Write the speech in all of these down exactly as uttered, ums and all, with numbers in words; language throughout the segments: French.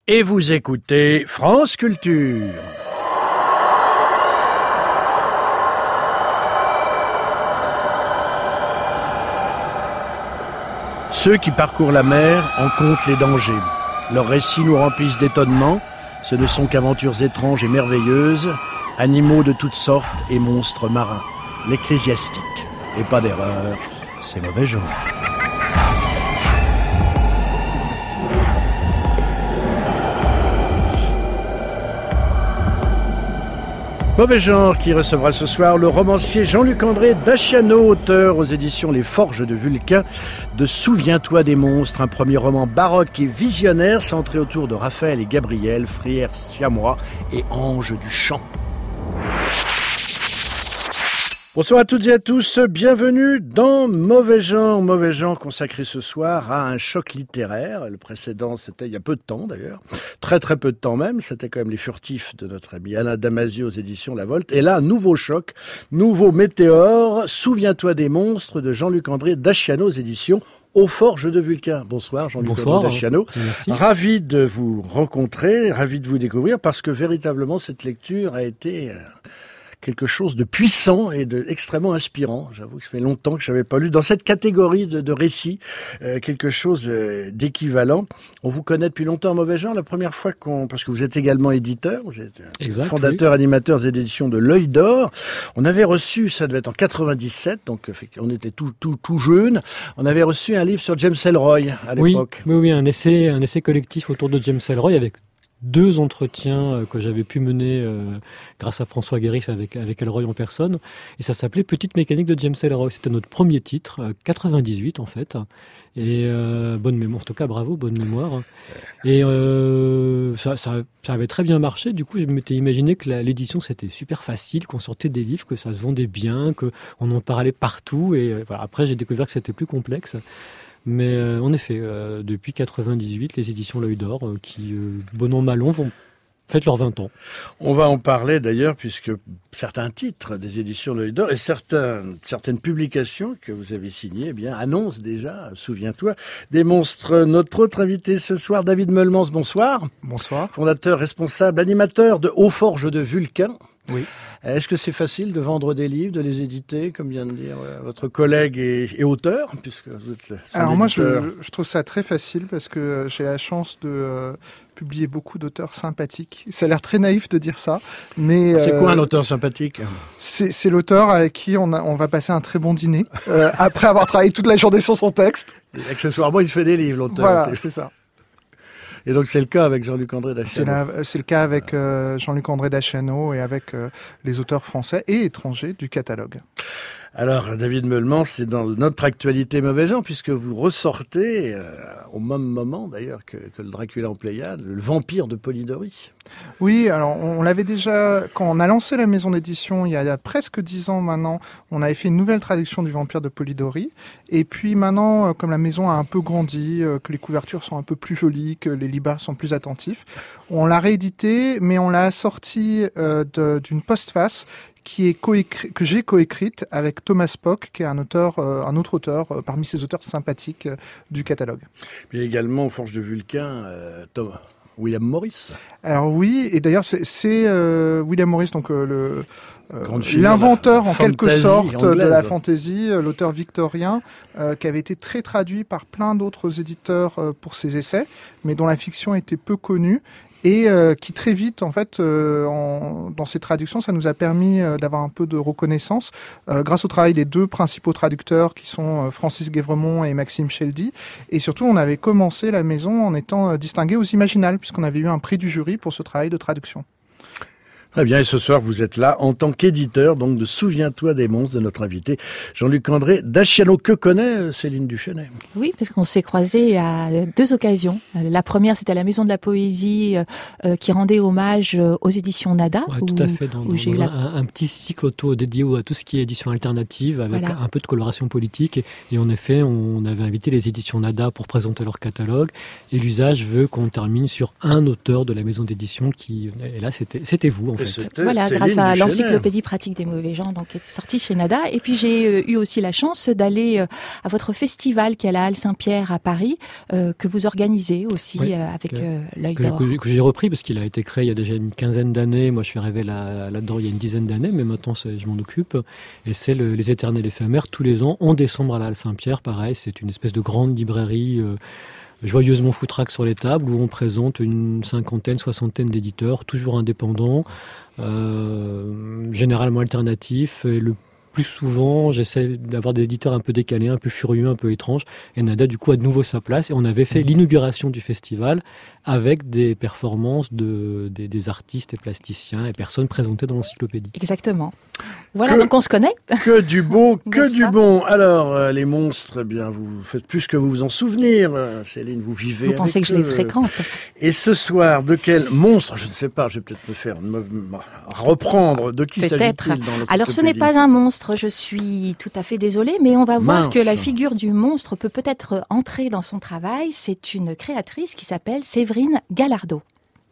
Et vous écoutez France Culture. Ceux qui parcourent la mer en comptent les dangers. Leurs récits nous remplissent d'étonnement. Ce ne sont qu'aventures étranges et merveilleuses, animaux de toutes sortes et monstres marins. L'Ecclésiastique. Et pas d'erreur, c'est mauvais genre. Mauvais genre qui recevra ce soir le romancier Jean-Luc André Daciano, auteur aux éditions Les Forges de Vulcain de Souviens-toi des monstres, un premier roman baroque et visionnaire centré autour de Raphaël et Gabriel, frères siamois et anges du chant. Bonsoir à toutes et à tous, bienvenue dans Mauvais genre, Mauvais genre consacré ce soir à un choc littéraire. Le précédent, c'était il y a peu de temps d'ailleurs, très très peu de temps même, c'était quand même Les Furtifs de notre ami Alain Damasio aux éditions La Volte. Et là, un nouveau choc, nouveau météore, Souviens-toi des monstres de Jean-Luc André Daciano aux éditions Aux Forges de Vulcain. Bonsoir Jean-Luc Bonsoir, André Daciano. Merci. Ravi de vous rencontrer, ravi de vous découvrir parce que véritablement cette lecture a été quelque chose de puissant et de extrêmement inspirant. J'avoue que ça fait longtemps que je n'avais pas lu dans cette catégorie de, de récits euh, quelque chose euh, d'équivalent. On vous connaît depuis longtemps, Mauvais genre. La première fois qu'on, parce que vous êtes également éditeur, vous êtes exact, fondateur, oui. animateur d'éditions de L'Œil d'Or. On avait reçu, ça devait être en quatre-vingt-dix-sept, donc effectivement, on était tout tout tout jeune. On avait reçu un livre sur James Ellroy à l'époque. Oui, oui, oui, un essai, un essai collectif autour de James Ellroy avec deux entretiens que j'avais pu mener euh, grâce à François Guérif avec, avec Ellroy en personne. Et ça s'appelait Petite mécanique de James Ellroy. C'était notre premier titre, euh, quatre-vingt-dix-huit en fait. Et euh, bonne mémoire, en tout cas bravo, bonne mémoire. Et euh, ça, ça, ça avait très bien marché. Du coup, je m'étais imaginé que la, l'édition c'était super facile, qu'on sortait des livres, que ça se vendait bien, qu'on en parlait partout. Et euh, voilà. Après, j'ai découvert que c'était plus complexe. Mais euh, en effet, euh, depuis quatre-vingt-dix-huit, les éditions L'Œil d'Or, euh, qui, euh, bon an, mal an, vont fêter leurs vingt ans. On va en parler d'ailleurs, puisque certains titres des éditions L'Œil d'Or et certains, certaines publications que vous avez signées, eh bien, annoncent déjà, souviens-toi, des monstres. Notre autre invité ce soir, David Meulemans, bonsoir. Bonsoir. Fondateur, responsable, animateur de Aux Forges de Vulcain. Oui. Est-ce que c'est facile de vendre des livres, de les éditer, comme vient de dire euh, votre collègue et, et auteur, puisque vous êtes Alors moi, éditeur. je, je trouve ça très facile parce que j'ai la chance de euh, publier beaucoup d'auteurs sympathiques. Ça a l'air très naïf de dire ça, mais c'est euh, quoi un auteur sympathique ? C'est, c'est l'auteur avec qui on, a, on va passer un très bon dîner euh, après avoir travaillé toute la journée sur son texte. Et accessoirement, il fait des livres, l'auteur. Voilà, c'est... c'est ça. Et donc c'est le cas avec Jean-Luc André Daciano. C'est, la, c'est le cas avec euh, Jean-Luc André Daciano et avec euh, les auteurs français et étrangers du catalogue. Alors, David Meulemans, c'est dans notre actualité Mauvais genre, puisque vous ressortez, euh, au même moment d'ailleurs que, que le Dracula en Pléiade, le vampire de Polidori. Oui, alors on, on l'avait déjà, quand on a lancé la maison d'édition il y a, il y a presque dix ans maintenant, on avait fait une nouvelle traduction du vampire de Polidori. Et puis maintenant, comme la maison a un peu grandi, que les couvertures sont un peu plus jolies, que les libraires sont plus attentifs, on l'a réédité, mais on l'a assorti euh, de, d'une postface qui est coécrit, que j'ai coécrite avec Thomas Pock, qui est un auteur, euh, un autre auteur euh, parmi ces auteurs sympathiques euh, du catalogue. Mais également aux Forges de Vulcain, euh, Thomas. William Morris. Alors oui, et d'ailleurs c'est, c'est euh, William Morris, donc euh, le euh, figure, l'inventeur en fantasy quelque sorte anglaise. de la fantasy, euh, l'auteur victorien, euh, qui avait été très traduit par plein d'autres éditeurs euh, pour ses essais, mais dont la fiction était peu connue. Et euh, qui très vite, en fait, euh, en, dans ces traductions, ça nous a permis euh, d'avoir un peu de reconnaissance euh, grâce au travail des deux principaux traducteurs qui sont euh, Francis Guévremont et Maxime Sheldy. Et surtout, on avait commencé la maison en étant euh, distingué aux Imaginales, puisqu'on avait eu un prix du jury pour ce travail de traduction. Très bien, et ce soir, vous êtes là en tant qu'éditeur, donc de Souviens-toi des monstres de notre invité, Jean-Luc André Daciano. Que connaît Céline Duchesnay ? Oui, parce qu'on s'est croisés à deux occasions. La première, c'était à la Maison de la Poésie, euh, qui rendait hommage aux éditions Nada. Ouais, où, tout à fait, dans, dans, j'ai dans la... un, un petit cycle auto dédié à tout ce qui est édition alternative, avec voilà. un peu de coloration politique. Et, et en effet, on avait invité les éditions Nada pour présenter leur catalogue. Et l'usage veut qu'on termine sur un auteur de la maison d'édition qui, et là, c'était, c'était vous, en fait. C'était Voilà, Céline grâce à Duchesner. l'encyclopédie pratique des mauvais gens, donc qui est sortie chez Nada. Et puis j'ai euh, eu aussi la chance d'aller euh, à votre festival qui est à la Halle Saint-Pierre à Paris, euh, que vous organisez aussi Oui, euh, avec que- euh, l'œil Que, d'or. que- que j'ai repris parce qu'il a été créé il y a déjà une quinzaine d'années. Moi, je suis arrivé là, là-dedans il y a une dizaine d'années, mais maintenant c'est- je m'en occupe. Et c'est le- les Éternels éphémères tous les ans en décembre à la Halle Saint-Pierre. Pareil, c'est une espèce de grande librairie euh, joyeusement foutraque sur les tables où on présente une cinquantaine, soixantaine d'éditeurs, toujours indépendants, euh, généralement alternatifs. Et le plus souvent, j'essaie d'avoir des éditeurs un peu décalés, un peu furieux, un peu étranges. Et Nada, du coup, a de nouveau sa place. Et on avait fait l'inauguration du festival avec des performances de, des, des artistes et plasticiens et personnes présentées dans l'encyclopédie. Exactement. Voilà, Que- donc on se connecte. Que du bon, que N'est-ce du pas bon. Alors, euh, les monstres, eh bien, vous faites plus que vous vous en souvenir. Euh, Céline, vous vivez Vous avec pensez que je les eux. fréquente? Et ce soir, de quel monstre? Je ne sais pas, je vais peut-être me faire une mauvaise- reprendre. De qui Peut-être. s'agit-il dans Alors ce n'est l'encyclopédie? pas un monstre, je suis tout à fait désolée, mais on va voir Mince. que la figure du monstre peut peut-être entrer dans son travail. C'est une créatrice qui s'appelle Séverine Gallardeau.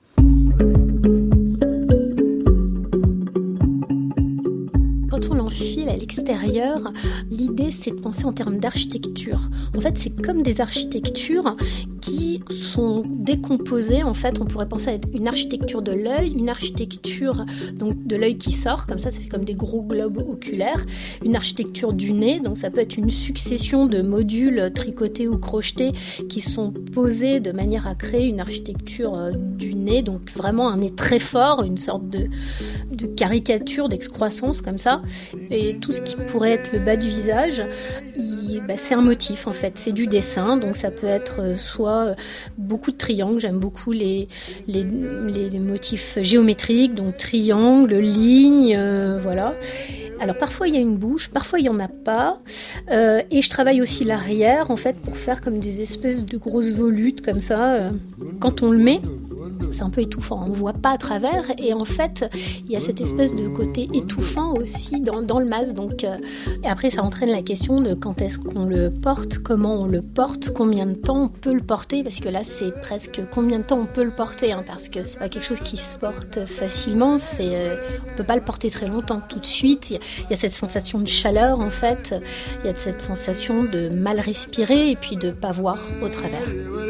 Quand on l'enfile à l'extérieur, l'idée c'est de penser en termes d'architecture. En fait, c'est comme des architectures qui sont décomposées. En fait, on pourrait penser à une architecture de l'œil, une architecture donc de l'œil qui sort, comme ça, ça fait comme des gros globes oculaires, une architecture du nez, donc ça peut être une succession de modules tricotés ou crochetés qui sont posés de manière à créer une architecture euh, du nez, donc vraiment un nez très fort, une sorte de, de caricature d'excroissance comme ça. Et tout ce qui pourrait être le bas du visage, il, bah, c'est un motif en fait, c'est du dessin, donc ça peut être euh, soit euh, beaucoup de triangles, j'aime beaucoup les, les, les, les motifs géométriques, donc triangles, lignes, euh, voilà. Alors parfois il y a une bouche, parfois il n'y en a pas, euh, et je travaille aussi l'arrière en fait pour faire comme des espèces de grosses volutes comme ça, euh, quand on le met. C'est un peu étouffant, on ne voit pas à travers, et en fait il y a cette espèce de côté étouffant aussi dans, dans le masque, donc, euh, et après ça entraîne la question de quand est-ce qu'on le porte, comment on le porte, combien de temps on peut le porter, parce que là c'est presque combien de temps on peut le porter, hein, parce que c'est pas quelque chose qui se porte facilement, c'est, euh, on peut pas le porter très longtemps tout de suite, il y, a, il y a cette sensation de chaleur en fait, il y a cette sensation de mal respirer et puis de pas voir au travers.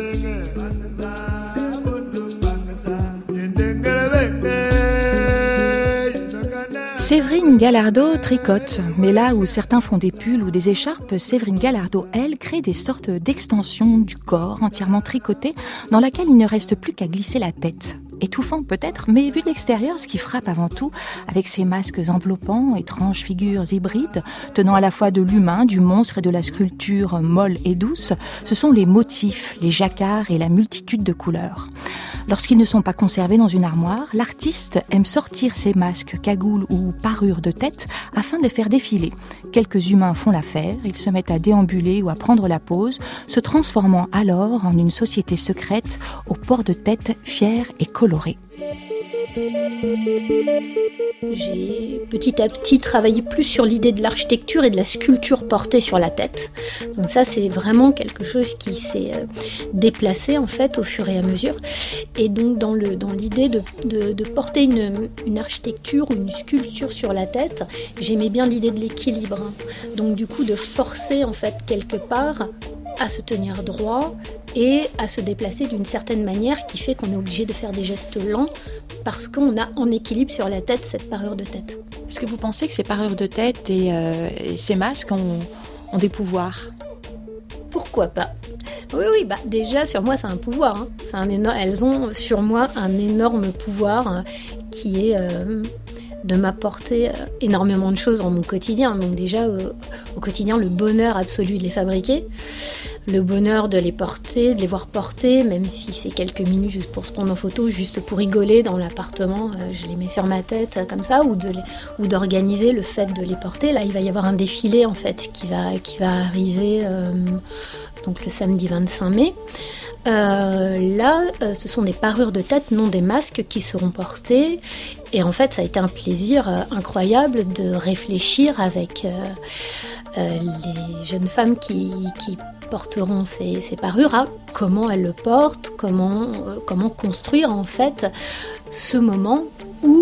Séverine Gallardeau tricote, mais là où certains font des pulls ou des écharpes, Séverine Gallardeau, elle, crée des sortes d'extensions du corps entièrement tricotées dans laquelle il ne reste plus qu'à glisser la tête. Étouffant peut-être, mais vu de l'extérieur, ce qui frappe avant tout, avec ces masques enveloppants, étranges figures hybrides, tenant à la fois de l'humain, du monstre et de la sculpture molle et douce, ce sont les motifs, les jacquards et la multitude de couleurs. Lorsqu'ils ne sont pas conservés dans une armoire, l'artiste aime sortir ses masques, cagoules ou parures de tête afin de les faire défiler. Quelques humains font l'affaire, ils se mettent à déambuler ou à prendre la pose, se transformant alors en une société secrète aux pores de tête fiers et colorés. J'ai petit à petit travaillé plus sur l'idée de l'architecture et de la sculpture portée sur la tête. Donc ça, c'est vraiment quelque chose qui s'est euh, déplacé en fait au fur et à mesure. Et donc dans, le, dans l'idée de, de, de porter une, une architecture ou une sculpture sur la tête, j'aimais bien l'idée de l'équilibre. Donc du coup de forcer en fait quelque part à se tenir droit et à se déplacer d'une certaine manière qui fait qu'on est obligé de faire des gestes lents parce qu'on a en équilibre sur la tête cette parure de tête. Est-ce que vous pensez que ces parures de tête et, euh, et ces masques ont, ont des pouvoirs ? Pourquoi pas ? Oui, oui, bah déjà sur moi c'est un pouvoir. Hein. C'est un éno- Elles ont sur moi un énorme pouvoir hein, qui est euh, de m'apporter euh, énormément de choses dans mon quotidien. Donc déjà au, au quotidien le bonheur absolu de les fabriquer, le bonheur de les porter, de les voir porter, même si c'est quelques minutes juste pour se prendre en photo, juste pour rigoler dans l'appartement, euh, je les mets sur ma tête euh, comme ça, ou, de les, ou d'organiser le fait de les porter. Là, il va y avoir un défilé en fait qui va, qui va arriver euh, donc le samedi vingt-cinq mai. Euh, là, euh, ce sont des parures de tête, non des masques qui seront portés. Et en fait, ça a été un plaisir euh, incroyable de réfléchir avec euh, euh, les jeunes femmes qui, qui porteront ces, ces parures à comment elles le portent, comment, euh, comment construire en fait ce moment où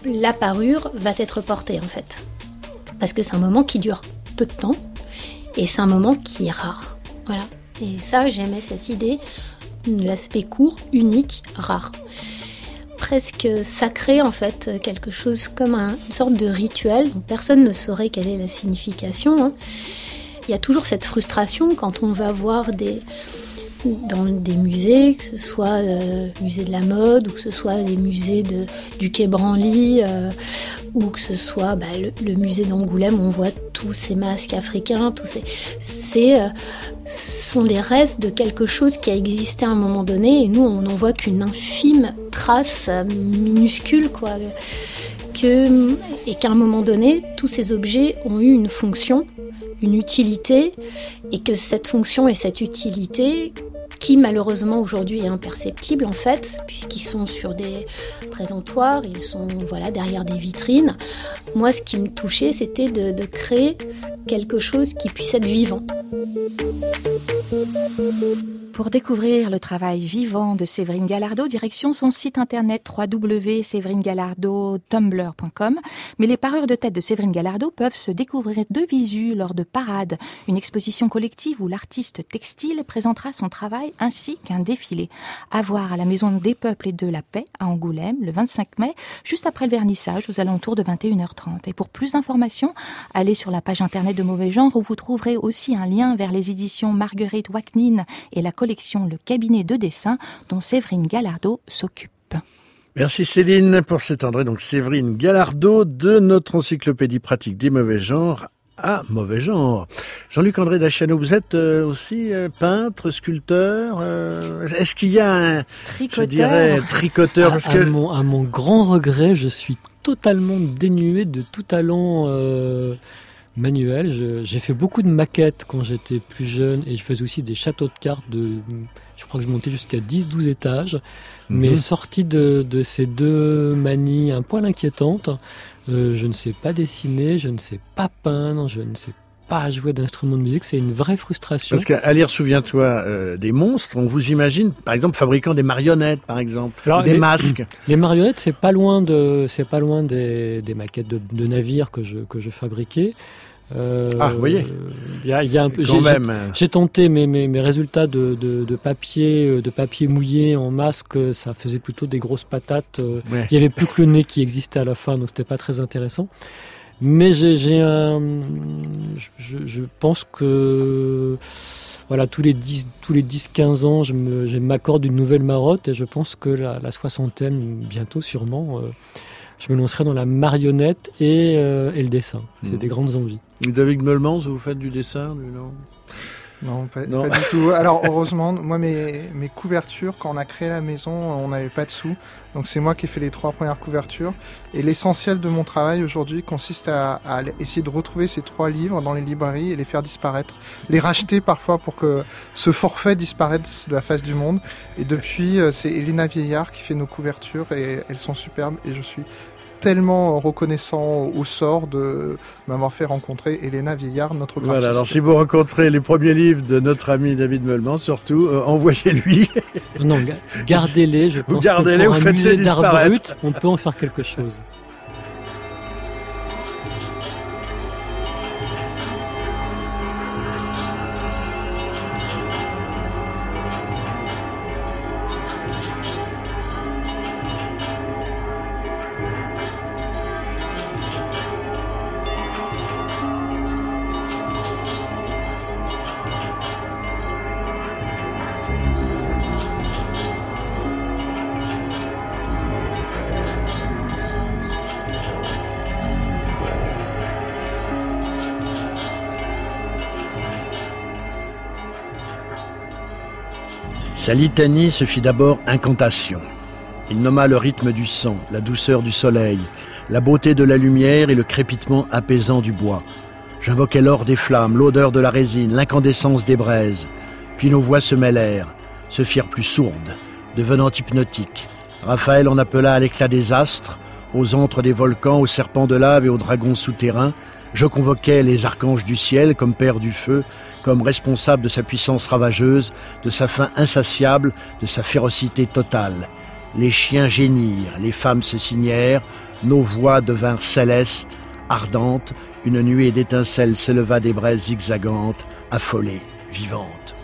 la parure va être portée en fait. Parce que c'est un moment qui dure peu de temps et c'est un moment qui est rare. Voilà. Et ça, j'aimais cette idée de l'aspect court, unique, rare. Presque sacré en fait, quelque chose comme un, une sorte de rituel dont personne ne saurait quelle est la signification. Hein. Il y a toujours cette frustration quand on va voir des... dans des musées, que ce soit le musée de la mode ou que ce soit les musées de, du Quai Branly euh, ou que ce soit bah, le, le musée d'Angoulême où on voit tous ces masques africains, tous ces, c'est, euh, ce sont les restes de quelque chose qui a existé à un moment donné et nous on n'en voit qu'une infime trace euh, minuscule quoi, que, et qu'à un moment donné tous ces objets ont eu une fonction, une utilité et que cette fonction et cette utilité qui malheureusement aujourd'hui est imperceptible en fait, puisqu'ils sont sur des présentoirs, ils sont voilà, derrière des vitrines. Moi, ce qui me touchait, c'était de, de créer quelque chose qui puisse être vivant. Pour découvrir le travail vivant de Séverine Galardeau, direction son site internet w w w point séverine galardeau tumblr point com. Mais les parures de tête de Séverine Galardeau peuvent se découvrir de visu lors de Parade, une exposition collective où l'artiste textile présentera son travail ainsi qu'un défilé. À voir à la Maison des Peuples et de la Paix à Angoulême le vingt-cinq mai, juste après le vernissage aux alentours de vingt et une heures trente. Et pour plus d'informations, allez sur la page internet de Mauvais Genre où vous trouverez aussi un lien vers les éditions Marguerite Waknin et la collection Le Cabinet de dessin dont Séverine Galardeau s'occupe. Merci Céline pour cet André. Donc Séverine Galardeau de notre encyclopédie pratique des mauvais genres à mauvais genre. Jean-Luc André Dachano, vous êtes euh, aussi euh, peintre, sculpteur. Euh, est-ce qu'il y a un tricoteur, je dirais, tricoteur parce à, que à, mon, à mon grand regret, je suis totalement dénué de tout talent euh, manuel. Je, j'ai fait beaucoup de maquettes quand j'étais plus jeune et je faisais aussi des châteaux de cartes de, je crois que je montais jusqu'à dix douze étages. Mmh. Mais sorti de, de ces deux manies un poil inquiétantes, euh, je ne sais pas dessiner, je ne sais pas peindre, je ne sais pas jouer d'instruments de musique, c'est une vraie frustration. Parce qu'à lire, souviens-toi, euh, des monstres, on vous imagine, par exemple, fabriquant des marionnettes, par exemple, Alors, ou des les, masques. Les marionnettes, c'est pas loin de, c'est pas loin des, des maquettes de, de navires que je que je fabriquais. Euh, ah, vous voyez. Il y a, y a un peu. Quand j'ai, même. J'ai, j'ai tenté mes, mes, mes résultats de, de, de papier, de papier mouillé en masque. Ça faisait plutôt des grosses patates. Ouais. Il y avait plus que le nez qui existait à la fin, donc c'était pas très intéressant. Mais j'ai, j'ai un, je, je pense que voilà, tous les dix, tous les dix, quinze ans, je me, je m'accorde une nouvelle marotte et je pense que la, la soixantaine, bientôt sûrement, euh, je me lancerai dans la marionnette et, euh, et le dessin. C'est mmh. des grandes envies. David Meulmans, vous faites du dessin, lui, non? Non, pas, non. pas du tout. Alors heureusement, moi mes, mes couvertures, quand on a créé la maison, on n'avait pas de sous. Donc c'est moi qui ai fait les trois premières couvertures. Et l'essentiel de mon travail aujourd'hui consiste à, à essayer de retrouver ces trois livres dans les librairies et les faire disparaître. Les racheter parfois pour que ce forfait disparaisse de la face du monde. Et depuis, c'est Elena Vieillard qui fait nos couvertures et elles sont superbes et je suis tellement reconnaissant au sort de m'avoir fait rencontrer Elena Vieillard, notre graphiste. Voilà, alors si vous rencontrez les premiers livres de notre ami David Meulmans, surtout, euh, envoyez-lui. Non, gardez-les, je pense gardez-les, que pour vous un faites musée les d'art disparaître. brut, on peut en faire quelque chose. Sa litanie se fit d'abord incantation. Il nomma le rythme du sang, la douceur du soleil, la beauté de la lumière et le crépitement apaisant du bois. J'invoquai l'or des flammes, l'odeur de la résine, l'incandescence des braises. Puis nos voix se mêlèrent, se firent plus sourdes, devenant hypnotiques. Raphaël en appela à l'éclat des astres, aux antres des volcans, aux serpents de lave et aux dragons souterrains. Je convoquais les archanges du ciel comme père du feu, comme responsable de sa puissance ravageuse, de sa faim insatiable, de sa férocité totale. les chiens gémirent, les femmes se signèrent, nos voix devinrent célestes, ardentes, une nuée d'étincelles s'éleva des braises zigzagantes, affolée, vivante.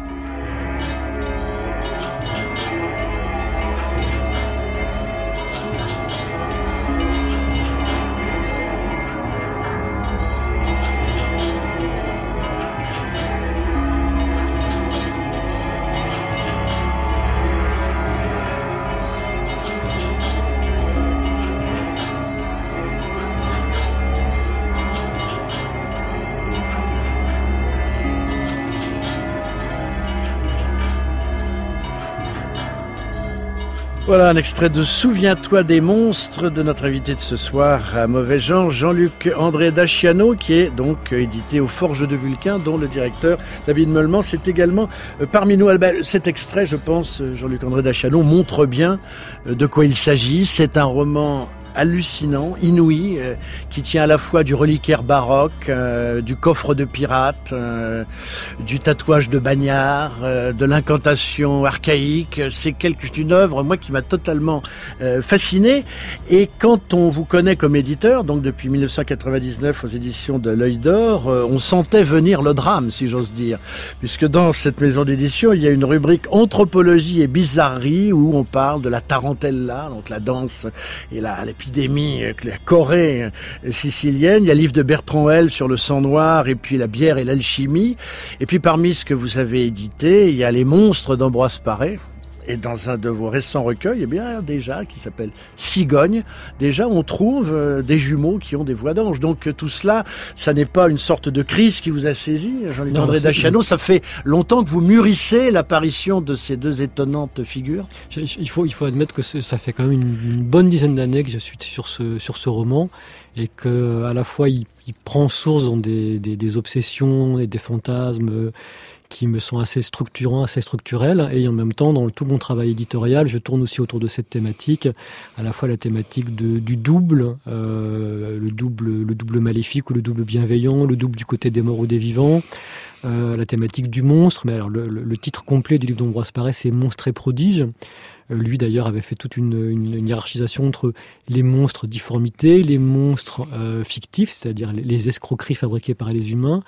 Voilà un extrait de Souviens-toi des monstres de notre invité de ce soir à Mauvais Genre, Jean-Luc André Daciano, qui est donc édité aux Forges de Vulcain, dont le directeur David Meulemans est également parmi nous. Cet extrait, je pense, Jean-Luc André Daciano, montre bien de quoi il s'agit. C'est un roman hallucinant, inouï, euh, qui tient à la fois du reliquaire baroque, euh, du coffre de pirate, euh, du tatouage de bagnard, euh, de l'incantation archaïque. C'est quelque, une œuvre, moi, qui m'a totalement euh, fasciné. Et quand on vous connaît comme éditeur, donc depuis mille neuf cent quatre-vingt-dix-neuf aux éditions de l'Œil d'Or, euh, on sentait venir le drame, si j'ose dire, puisque dans cette maison d'édition, il y a une rubrique anthropologie et bizarrerie où on parle de la tarantella, donc la danse et la, la épidémie, la Corée sicilienne. Il y a le livre de Bertrand L sur le sang noir et puis la bière et l'alchimie. Et puis parmi ce que vous avez édité, il y a les monstres d'Ambroise Paré. Et dans un de vos récents recueils, eh bien, déjà, qui s'appelle Cigogne, déjà, on trouve euh, des jumeaux qui ont des voix d'ange. Donc, euh, tout cela, ça n'est pas une sorte de crise qui vous a saisi, Jean-Luc non, André Daciano. Ça fait longtemps que vous mûrissez l'apparition de ces deux étonnantes figures. Il faut, il faut admettre que ça fait quand même une, une bonne dizaine d'années que je suis sur ce, sur ce roman et que, à la fois, il, il prend source dans des, des, des obsessions et des fantasmes euh, qui me sont assez structurants, assez structurels, et en même temps, dans tout mon travail éditorial, je tourne aussi autour de cette thématique, à la fois la thématique de, du double, euh, le double, le double maléfique ou le double bienveillant, le double du côté des morts ou des vivants, euh, la thématique du monstre. Mais alors, le, le, le titre complet du livre d'Ambroise Paré, c'est Monstres et prodiges. Euh, lui, d'ailleurs, avait fait toute une, une, une hiérarchisation entre les monstres difformités, les monstres euh, fictifs, c'est-à-dire les, les escroqueries fabriquées par les humains,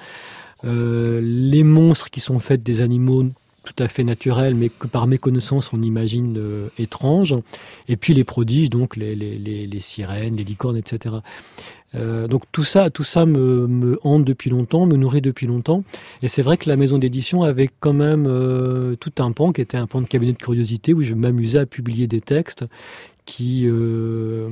Euh, les monstres qui sont faits des animaux tout à fait naturels, mais que par méconnaissance on imagine euh, étranges, et puis les prodiges, donc les, les, les, les sirènes, les licornes, et cetera. Euh, donc tout ça, tout ça me, me hante depuis longtemps, me nourrit depuis longtemps, et c'est vrai que la maison d'édition avait quand même euh, tout un pan qui était un pan de cabinet de curiosité où je m'amusais à publier des textes qui euh,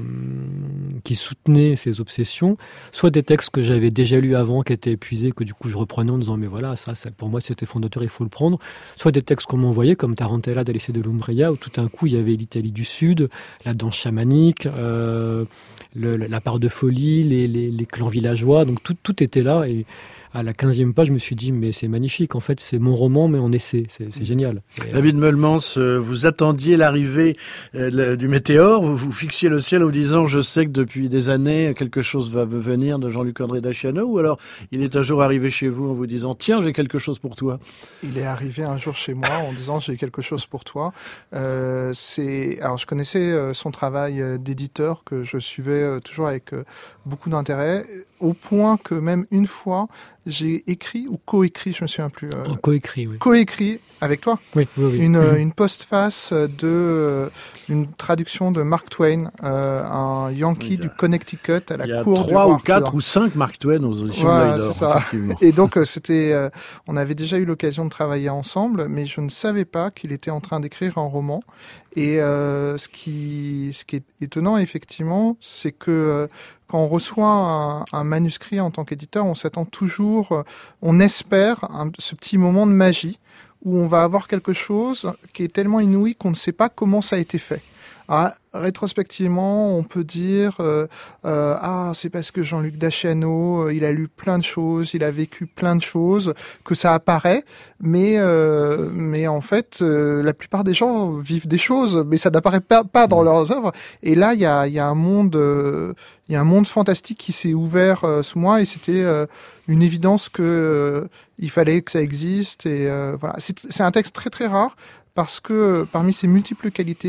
qui soutenaient ces obsessions, soit des textes que j'avais déjà lus avant, qui étaient épuisés, que du coup je reprenais en disant mais voilà, ça, ça pour moi c'était fondateur, il faut le prendre, soit des textes qu'on m'envoyait comme Tarantella d'Alessio de l'Umbria, où tout d'un coup il y avait l'Italie du Sud, la danse chamanique, euh, le, la part de folie, les, les, les clans villageois, donc tout, tout était là. Et à la quinzième page, je me suis dit, mais c'est magnifique, en fait, c'est mon roman, mais en essai, c'est, c'est génial. Et, David Meulemans, vous attendiez l'arrivée du météore, vous, vous fixiez le ciel en vous disant, je sais que depuis des années, quelque chose va me venir de Jean-Luc André Daciano, ou alors il est un jour arrivé chez vous en vous disant, tiens, j'ai quelque chose pour toi. Il est arrivé un jour chez moi en disant, j'ai quelque chose pour toi. Euh, c'est, alors je connaissais son travail d'éditeur que je suivais toujours avec beaucoup d'intérêt, au point que même une fois, j'ai écrit ou coécrit, je me souviens plus. Euh, oh, coécrit, oui. Coécrit avec toi. Oui, oui, oui. Une, mmh. une postface de euh, une traduction de Mark Twain, euh, un Yankee oui, du Connecticut à la cour du roi. Il y a trois ou quatre ou cinq Mark Twain aux auditions voilà, de l'Œil d'Or. C'est ça. Et donc euh, c'était, euh, on avait déjà eu l'occasion de travailler ensemble, mais je ne savais pas qu'il était en train d'écrire un roman. Et euh, ce qui, ce qui est étonnant effectivement, c'est que euh, quand on reçoit un, un manuscrit en tant qu'éditeur, on s'attend toujours, on espère un, ce petit moment de magie où on va avoir quelque chose qui est tellement inouï qu'on ne sait pas comment ça a été fait. Alors, rétrospectivement, on peut dire euh, euh, ah c'est parce que Jean-Luc Daciano, euh, il a lu plein de choses, il a vécu plein de choses que ça apparaît, mais euh, mais en fait euh, la plupart des gens vivent des choses, mais ça n'apparaît pas, pas dans leurs œuvres. Et là il y a il y a un monde euh, il y a un monde fantastique qui s'est ouvert euh, sous moi, et c'était euh, une évidence que euh, il fallait que ça existe. Et euh, voilà, c'est c'est un texte très très rare parce que parmi ses multiples qualités,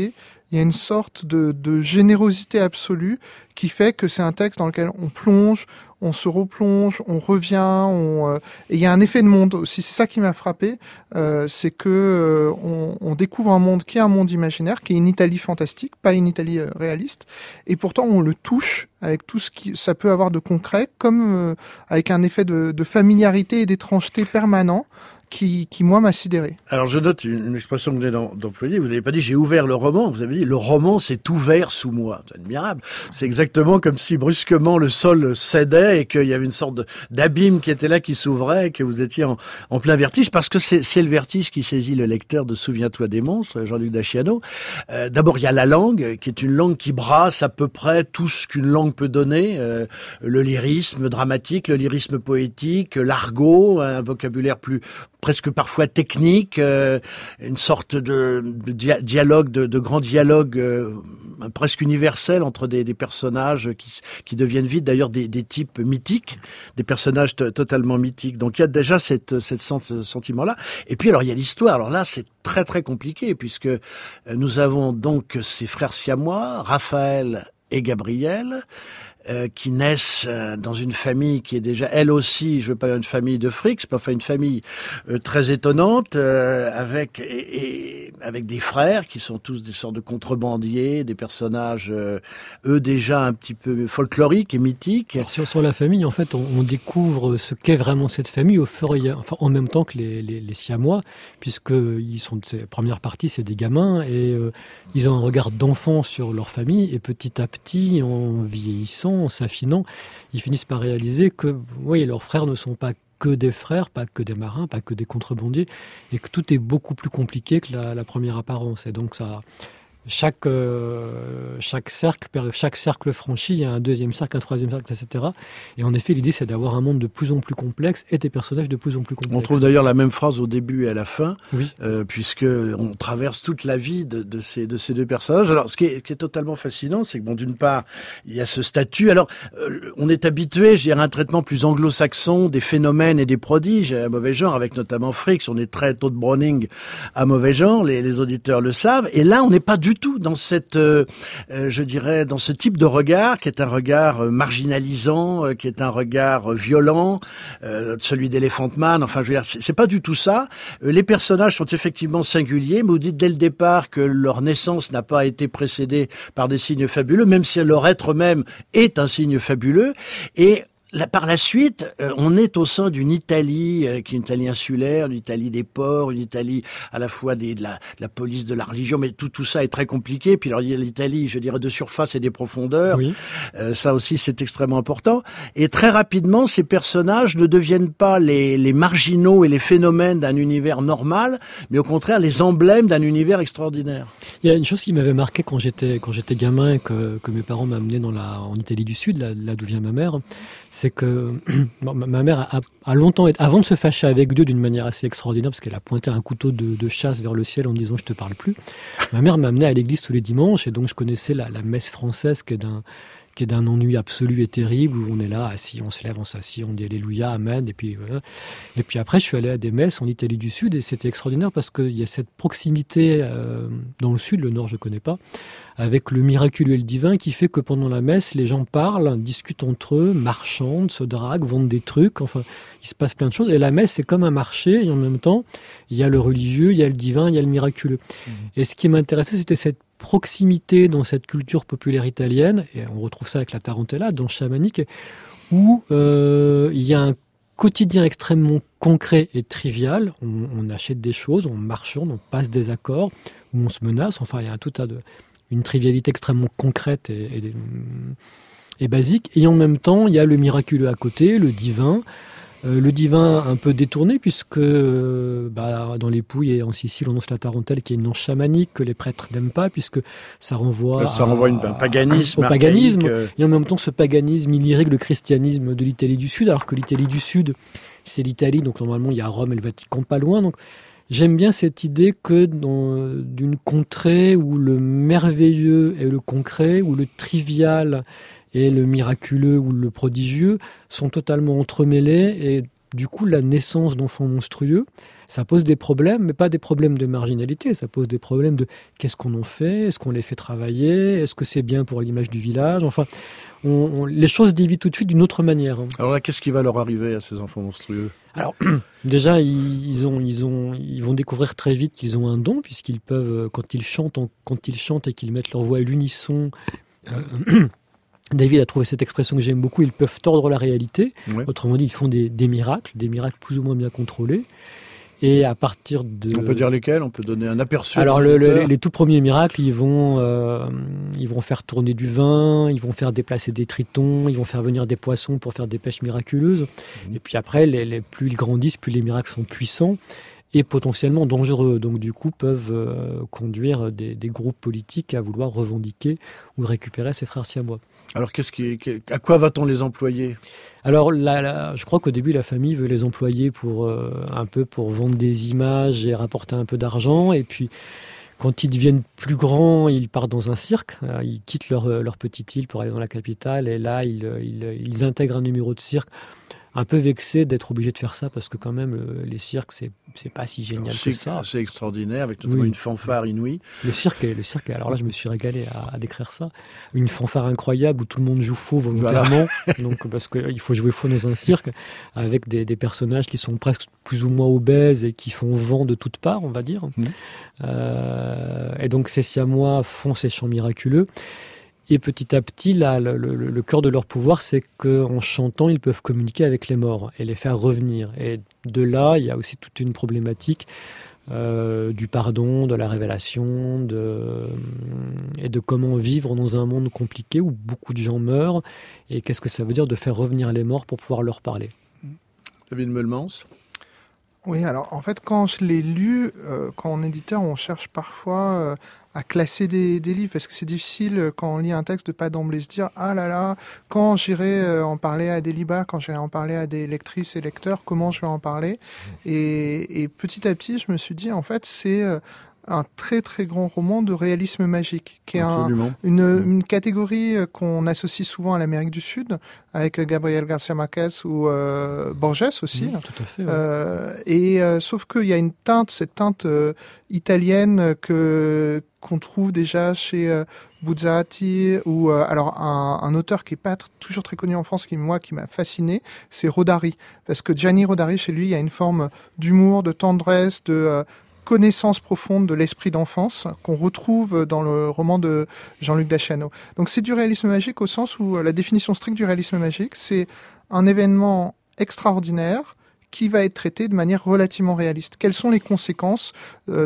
il y a une sorte de, de générosité absolue qui fait que c'est un texte dans lequel on plonge, on se replonge, on revient, on, euh, et il y a un effet de monde aussi. C'est ça qui m'a frappé, euh, c'est que euh, on, on découvre un monde qui est un monde imaginaire, qui est une Italie fantastique, pas une Italie euh, réaliste, et pourtant on le touche avec tout ce qui ça peut avoir de concret, comme euh, avec un effet de, de familiarité et d'étrangeté permanent. Qui, qui, moi, m'a sidéré. Alors, je note une, une expression que vous venez d'employer. Vous n'avez pas dit « j'ai ouvert le roman », vous avez dit « le roman s'est ouvert sous moi ». C'est admirable. C'est exactement comme si brusquement le sol cédait et qu'il y avait une sorte de, d'abîme qui était là, qui s'ouvrait et que vous étiez en, en plein vertige, parce que c'est, c'est le vertige qui saisit le lecteur de « Souviens-toi des monstres », Jean-Luc Daciano. Euh, d'abord, il y a la langue, qui est une langue qui brasse à peu près tout ce qu'une langue peut donner. Euh, le lyrisme dramatique, le lyrisme poétique, l'argot, un vocabulaire plus presque parfois technique, euh, une sorte de, de dia- dialogue, de, de grand dialogue euh, presque universel entre des, des personnages qui, qui deviennent vite d'ailleurs des, des types mythiques, des personnages t- totalement mythiques. Donc il y a déjà cette, cette sent- ce sentiment-là. Et puis alors il y a l'histoire. Alors là c'est très très compliqué puisque nous avons donc ces frères siamois, Raphaël et Gabriel, Euh, qui naissent euh, dans une famille qui est déjà, elle aussi, je veux pas dire une famille de frics, pas enfin une famille euh, très étonnante, euh, avec et, et avec des frères qui sont tous des sortes de contrebandiers, des personnages, euh, eux déjà un petit peu folkloriques et mythiques. Alors, sur, sur la famille, en fait, on, on découvre ce qu'est vraiment cette famille au fur et à, enfin, en même temps que les, les, les Siamois, puisque ils sont, ces première partie, c'est des gamins et euh, ils ont un regard d'enfant sur leur famille et petit à petit, en vieillissant, en s'affinant, ils finissent par réaliser que oui, leurs frères ne sont pas que des frères, pas que des marins, pas que des contrebandiers, et que tout est beaucoup plus compliqué que la, la première apparence. Et donc ça, chaque euh, chaque cercle, chaque cercle franchi, il y a un deuxième cercle, un troisième cercle, et cetera. Et en effet, l'idée, c'est d'avoir un monde de plus en plus complexe et des personnages de plus en plus complexes. On trouve d'ailleurs la même phrase au début et à la fin, oui. euh, puisque on traverse toute la vie de, de ces de ces deux personnages. Alors, ce qui est, qui est totalement fascinant, c'est que bon, d'une part, il y a ce statut. Alors, euh, on est habitué, je dirais, à un traitement plus anglo-saxon des phénomènes et des prodiges à mauvais genre, avec notamment Fricks. On est très Todd Browning à mauvais genre, les, les auditeurs le savent. Et là, on n'est pas du tout dans cette, euh, euh, je dirais, dans ce type de regard qui est un regard euh, marginalisant, euh, qui est un regard euh, violent, euh, celui d'Elephant Man. Enfin, je veux dire, c'est, c'est pas du tout ça. Euh, les personnages sont effectivement singuliers, mais vous dites dès le départ que leur naissance n'a pas été précédée par des signes fabuleux, même si leur être même est un signe fabuleux. Et Là, par la suite, euh, on est au sein d'une Italie euh, qui est une Italie insulaire, une Italie des ports, une Italie à la fois des, de, la, de la police, de la religion, mais tout tout ça est très compliqué. Puis alors il y a l'Italie, je dirais, de surface et des profondeurs. Oui. Euh, ça aussi, c'est extrêmement important. Et très rapidement, ces personnages ne deviennent pas les, les marginaux et les phénomènes d'un univers normal, mais au contraire les emblèmes d'un univers extraordinaire. Il y a une chose qui m'avait marqué quand j'étais quand j'étais gamin et que que mes parents m'amenaient dans la en Italie du Sud, là, là d'où vient ma mère. C'est que bon, ma mère a, a longtemps, avant de se fâcher avec Dieu d'une manière assez extraordinaire, parce qu'elle a pointé un couteau de, de chasse vers le ciel en disant « je te parle plus », ma mère m'a amené à l'église tous les dimanches, et donc je connaissais la, la messe française qui est d'un qui est d'un ennui absolu et terrible, où on est là, assis, on se lève, on s'assit, on dit Alléluia, Amen, et puis voilà. Et puis après, je suis allé à des messes en Italie du Sud, et c'était extraordinaire parce qu'il y a cette proximité euh, dans le Sud, le Nord je connais pas, avec le miraculeux et le divin, qui fait que pendant la messe, les gens parlent, discutent entre eux, marchandent, se draguent, vendent des trucs, enfin, il se passe plein de choses. Et la messe, c'est comme un marché, et en même temps, il y a le religieux, il y a le divin, il y a le miraculeux. Mmh. Et ce qui m'intéressait, c'était cette proximité dans cette culture populaire italienne, et on retrouve ça avec la tarantella, dans le chamanique, où euh, il y a un quotidien extrêmement concret et trivial. On, on achète des choses, on marchande, on passe des accords, où on se menace, enfin, il y a un tout tas de... une trivialité extrêmement concrète et, et, et basique. Et en même temps, il y a le miraculeux à côté, le divin. Euh, le divin un peu détourné, puisque euh, bah, dans les Pouilles et en Sicile, on lance la tarentelle, qui est une danse chamanique que les prêtres n'aiment pas, puisque ça renvoie, ça renvoie à, une, un paganisme, à, au paganisme. Euh... Et en même temps, ce paganisme illyrique, le christianisme de l'Italie du Sud, alors que l'Italie du Sud, c'est l'Italie, donc normalement, il y a Rome et le Vatican pas loin. Donc, j'aime bien cette idée que dans, d'une contrée où le merveilleux est le concret, où le trivial et le miraculeux ou le prodigieux sont totalement entremêlés et du coup, la naissance d'enfants monstrueux, ça pose des problèmes, mais pas des problèmes de marginalité, ça pose des problèmes de qu'est-ce qu'on en fait, est-ce qu'on les fait travailler, est-ce que c'est bien pour l'image du village, enfin, on, on, les choses dévient tout de suite d'une autre manière. Alors là, qu'est-ce qui va leur arriver à ces enfants monstrueux ? Alors, déjà, ils, ils, ont, ils, ont, ils vont découvrir très vite qu'ils ont un don, puisqu'ils peuvent, quand ils chantent, quand ils chantent et qu'ils mettent leur voix à l'unisson, euh, David a trouvé cette expression que j'aime beaucoup, ils peuvent tordre la réalité. Oui. Autrement dit, ils font des, des miracles, des miracles plus ou moins bien contrôlés. Et à partir de... On peut dire lesquels ? On peut donner un aperçu. Alors, le, le, les tout premiers miracles, ils vont, euh, ils vont faire tourner du vin, ils vont faire déplacer des tritons, ils vont faire venir des poissons pour faire des pêches miraculeuses. Mmh. Et puis après, les, les, plus ils grandissent, plus les miracles sont puissants et potentiellement dangereux. Donc, du coup, peuvent euh, conduire des, des groupes politiques à vouloir revendiquer ou récupérer ces frères siamois. Alors, qu'est-ce qui, à quoi va-t-on les employer ? Alors, là, là, je crois qu'au début, la famille veut les employer pour euh, un peu pour vendre des images et rapporter un peu d'argent. Et puis, quand ils deviennent plus grands, ils partent dans un cirque. Alors, ils quittent leur, leur petite île pour aller dans la capitale. Et là, ils, ils, ils intègrent un numéro de cirque. Un peu vexé d'être obligé de faire ça parce que quand même le, les cirques c'est c'est pas si génial c'est, que ça. C'est extraordinaire avec notamment oui. une fanfare inouïe. Le cirque, le cirque. Alors là, je me suis régalé à, à décrire ça. Une fanfare incroyable où tout le monde joue faux volontairement. Voilà. Donc parce que il faut jouer faux dans un cirque avec des, des personnages qui sont presque plus ou moins obèses et qui font vent de toutes parts, on va dire. Mmh. Euh, et donc ces Siamois font ces chants miraculeux. Et petit à petit, là, le, le, le cœur de leur pouvoir, c'est qu'en chantant, ils peuvent communiquer avec les morts et les faire revenir. Et de là, il y a aussi toute une problématique euh, du pardon, de la révélation, de, et de comment vivre dans un monde compliqué où beaucoup de gens meurent. Et qu'est-ce que ça veut dire de faire revenir les morts pour pouvoir leur parler. David Meulemans ? Oui, alors en fait, quand je l'ai lu, euh, quand en éditeur, on cherche parfois euh, à classer des, des livres, parce que c'est difficile quand on lit un texte de pas d'emblée se dire « Ah là là, quand j'irai euh, en parler à des libas, quand j'irai en parler à des lectrices et lecteurs, comment je vais en parler ?» et, et petit à petit, je me suis dit, en fait, c'est... Euh, un très très grand roman de réalisme magique, qui est un, une, une catégorie qu'on associe souvent à l'Amérique du Sud, avec Gabriel García Márquez ou euh, Borges aussi. Mmh, tout à fait. Ouais. Euh, et euh, sauf qu'il y a une teinte, cette teinte euh, italienne que qu'on trouve déjà chez euh, Buzzati ou euh, alors un, un auteur qui est pas t- toujours très connu en France, qui moi qui m'a fasciné, c'est Rodari, parce que Gianni Rodari, chez lui, il y a une forme d'humour, de tendresse, de euh, connaissance profonde de l'esprit d'enfance qu'on retrouve dans le roman de Jean-Luc Daciano. Donc c'est du réalisme magique au sens où la définition stricte du réalisme magique, c'est un événement extraordinaire qui va être traité de manière relativement réaliste. Quelles sont les conséquences euh,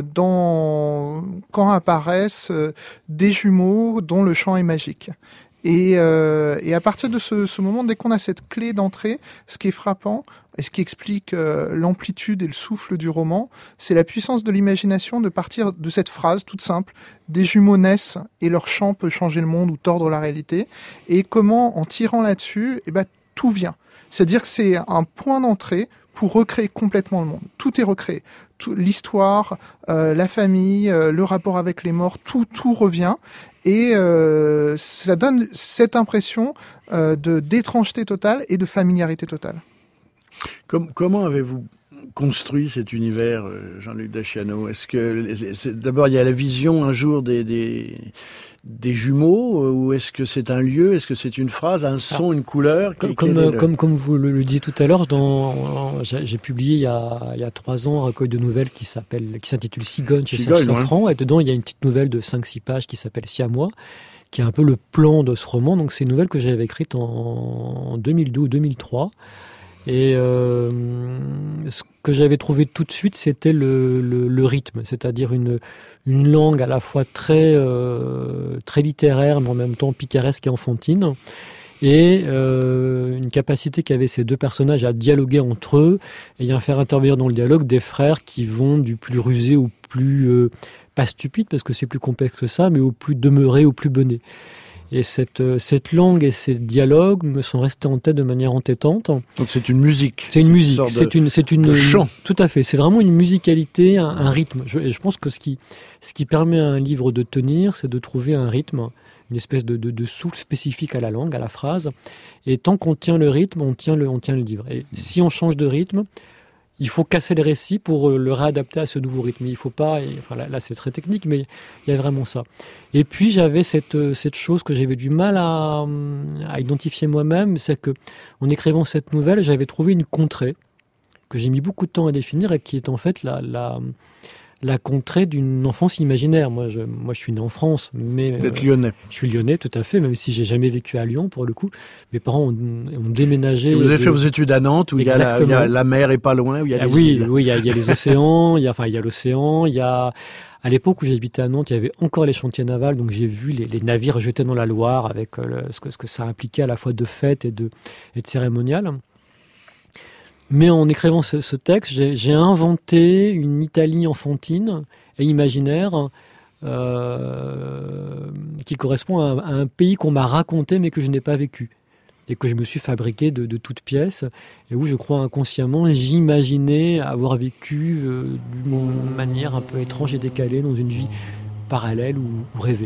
dans quand apparaissent euh, des jumeaux dont le chant est magique ? Et, euh, et à partir de ce, ce moment, dès qu'on a cette clé d'entrée, ce qui est frappant, et ce qui explique euh, l'amplitude et le souffle du roman, c'est la puissance de l'imagination de partir de cette phrase toute simple, des jumeaux naissent et leur chant peut changer le monde ou tordre la réalité, et comment, en tirant là-dessus, eh ben, tout vient. C'est-à-dire que c'est un point d'entrée pour recréer complètement le monde. Tout est recréé. Tout, l'histoire, euh, la famille, euh, le rapport avec les morts, tout, tout revient. Et euh, ça donne cette impression euh, de d'étrangeté totale et de familiarité totale. Comme, comment avez-vous construit cet univers, Jean-Luc Daciano ? Est-ce que c'est, d'abord il y a la vision un jour des, des, des jumeaux, ou est-ce que c'est un lieu, est-ce que c'est une phrase, un son, ah, une couleur ? Comme, comme, le... comme, comme vous le, le disiez tout à l'heure, dans, j'ai, j'ai publié il y, a, il y a trois ans un recueil de nouvelles qui s'appelle, qui s'intitule Cigogne chez Serge Safran, et dedans il y a une petite nouvelle de cinq six pages qui s'appelle Siamois, qui est un peu le plan de ce roman. Donc c'est une nouvelle que j'avais écrite en, en deux mille deux ou deux mille trois. Et euh, ce que j'avais trouvé tout de suite, c'était le, le, le rythme, c'est-à-dire une, une langue à la fois très, euh, très littéraire, mais en même temps picaresque et enfantine, et euh, une capacité qu'avaient ces deux personnages à dialoguer entre eux, et à faire intervenir dans le dialogue des frères qui vont du plus rusé au plus, euh, pas stupide, parce que c'est plus complexe que ça, mais au plus demeuré, au plus bené. Et cette, cette langue et ces dialogues me sont restés en tête de manière entêtante. Donc c'est une musique. C'est une c'est musique. Une c'est une, c'est une, de chant. Tout à fait. C'est vraiment une musicalité, un, un rythme. Je, je pense que ce qui, ce qui permet à un livre de tenir, c'est de trouver un rythme, une espèce de, de, de souffle spécifique à la langue, à la phrase. Et tant qu'on tient le rythme, on tient le, on tient le livre. Et si on change de rythme, il faut casser le récit pour le réadapter à ce nouveau rythme. Il faut pas, et, enfin là, là c'est très technique, mais il y a vraiment ça. Et puis j'avais cette, cette chose que j'avais du mal à, à identifier moi-même, c'est que en écrivant cette nouvelle, j'avais trouvé une contrée que j'ai mis beaucoup de temps à définir et qui est en fait la, la, la contrée d'une enfance imaginaire. Moi je, moi, je suis né en France, mais Vous êtes lyonnais. Je suis lyonnais, tout à fait, même si j'ai jamais vécu à Lyon pour le coup. Mes parents ont, ont déménagé. Et vous avez de... fait vos études à Nantes, où il y, a la, il y a la mer est pas loin, où il y a ah, les oui, îles. Oui, il y a, il y a les océans, il y a, enfin, il y a l'océan, il y a. À l'époque où j'habitais à Nantes, il y avait encore les chantiers navals, donc j'ai vu les, les navires jetés dans la Loire avec euh, le, ce, que, ce que ça impliquait à la fois de fête et de, et de cérémonial. Mais en écrivant ce, ce texte, j'ai, j'ai inventé une Italie enfantine et imaginaire euh, qui correspond à un, à un pays qu'on m'a raconté mais que je n'ai pas vécu et que je me suis fabriqué de, de toutes pièces et où je crois inconsciemment j'imaginais avoir vécu euh, d'une manière un peu étrange et décalée dans une vie parallèle ou, ou rêvée.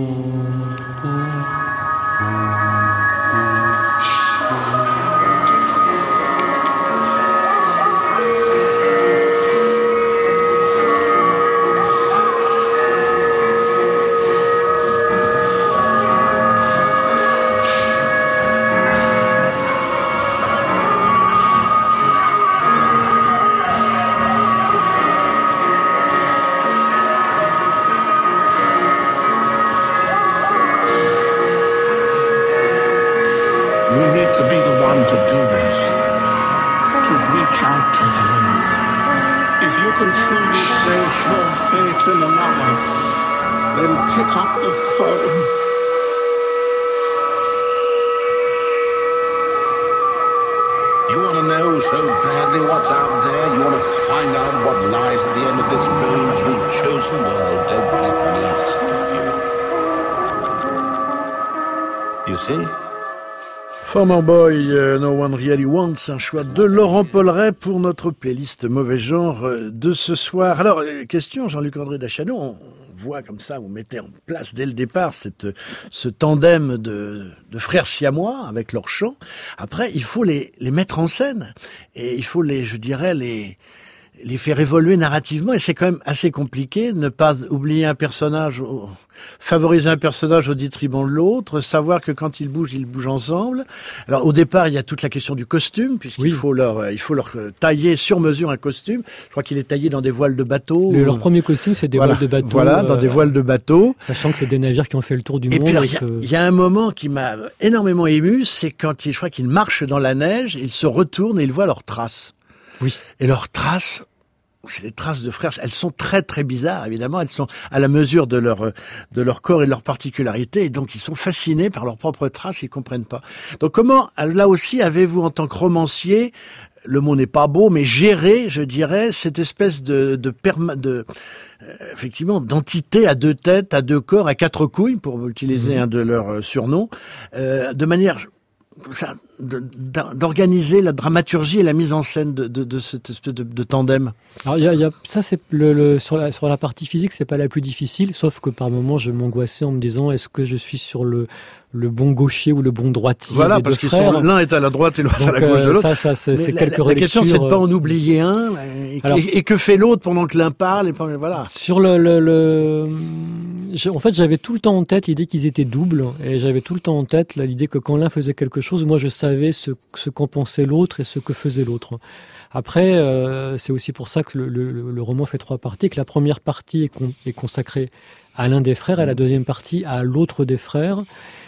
Former Boy, uh, No One Really Wants, un choix de Laurent Polleret pour notre playlist Mauvais Genre euh, de ce soir. Alors, question, Jean-Luc André Dachano, on voit comme ça, vous mettez en place dès le départ cette, ce tandem de, de frères siamois avec leur chant. Après, il faut les, les mettre en scène et il faut les, je dirais, les... les faire évoluer narrativement, et c'est quand même assez compliqué, ne pas oublier un personnage, favoriser un personnage au détriment de l'autre, savoir que quand ils bougent, ils bougent ensemble. Alors au départ, il y a toute la question du costume, puisqu'il oui. faut leur, il faut leur tailler sur mesure un costume. Je crois qu'il est taillé dans des voiles de bateau. Le, leur premier costume, c'est des voilà, voiles de bateau. Voilà, dans euh, des voiles de bateau. Sachant que c'est des navires qui ont fait le tour du et monde. Puis, et puis il que... y, y a un moment qui m'a énormément ému, c'est quand ils, je crois qu'ils marchent dans la neige, ils se retournent et ils voient leurs traces. Oui. Et leurs traces, c'est des traces de frères. Elles sont très très bizarres, évidemment. Elles sont à la mesure de leur de leur corps et de leurs particularités, et donc ils sont fascinés par leurs propres traces. Ils comprennent pas. Donc comment, là aussi, avez-vous en tant que romancier, le mot n'est pas beau, mais géré, je dirais, cette espèce de de, perma, de euh, effectivement d'entité à deux têtes, à deux corps, à quatre couilles, pour utiliser mmh. un de leurs surnoms, euh, de manière ça, de, d'organiser la dramaturgie et la mise en scène de, de, de cette espèce de, de tandem. Alors il y a, y a ça, c'est le, le sur la sur la partie physique, c'est pas la plus difficile, sauf que par moments je m'angoissais en me disant est-ce que je suis sur le le bon gaucher ou le bon droitier. Voilà, parce qu'ils sont, l'un est à la droite et l'autre Donc, à la gauche de l'autre. Ça, ça, c'est, c'est la, quelques la, la question, c'est de euh... pas en oublier un. Et, Alors, et, et que fait l'autre pendant que l'un parle et voilà. Sur le, le, le... Je, en fait, j'avais tout le temps en tête l'idée qu'ils étaient doubles, et j'avais tout le temps en tête là, l'idée que quand l'un faisait quelque chose, moi, je savais ce, ce qu'en pensait l'autre et ce que faisait l'autre. Après, euh, c'est aussi pour ça que le, le, le roman fait trois parties, que la première partie est, con, est consacrée à l'un des frères et la deuxième partie à l'autre des frères.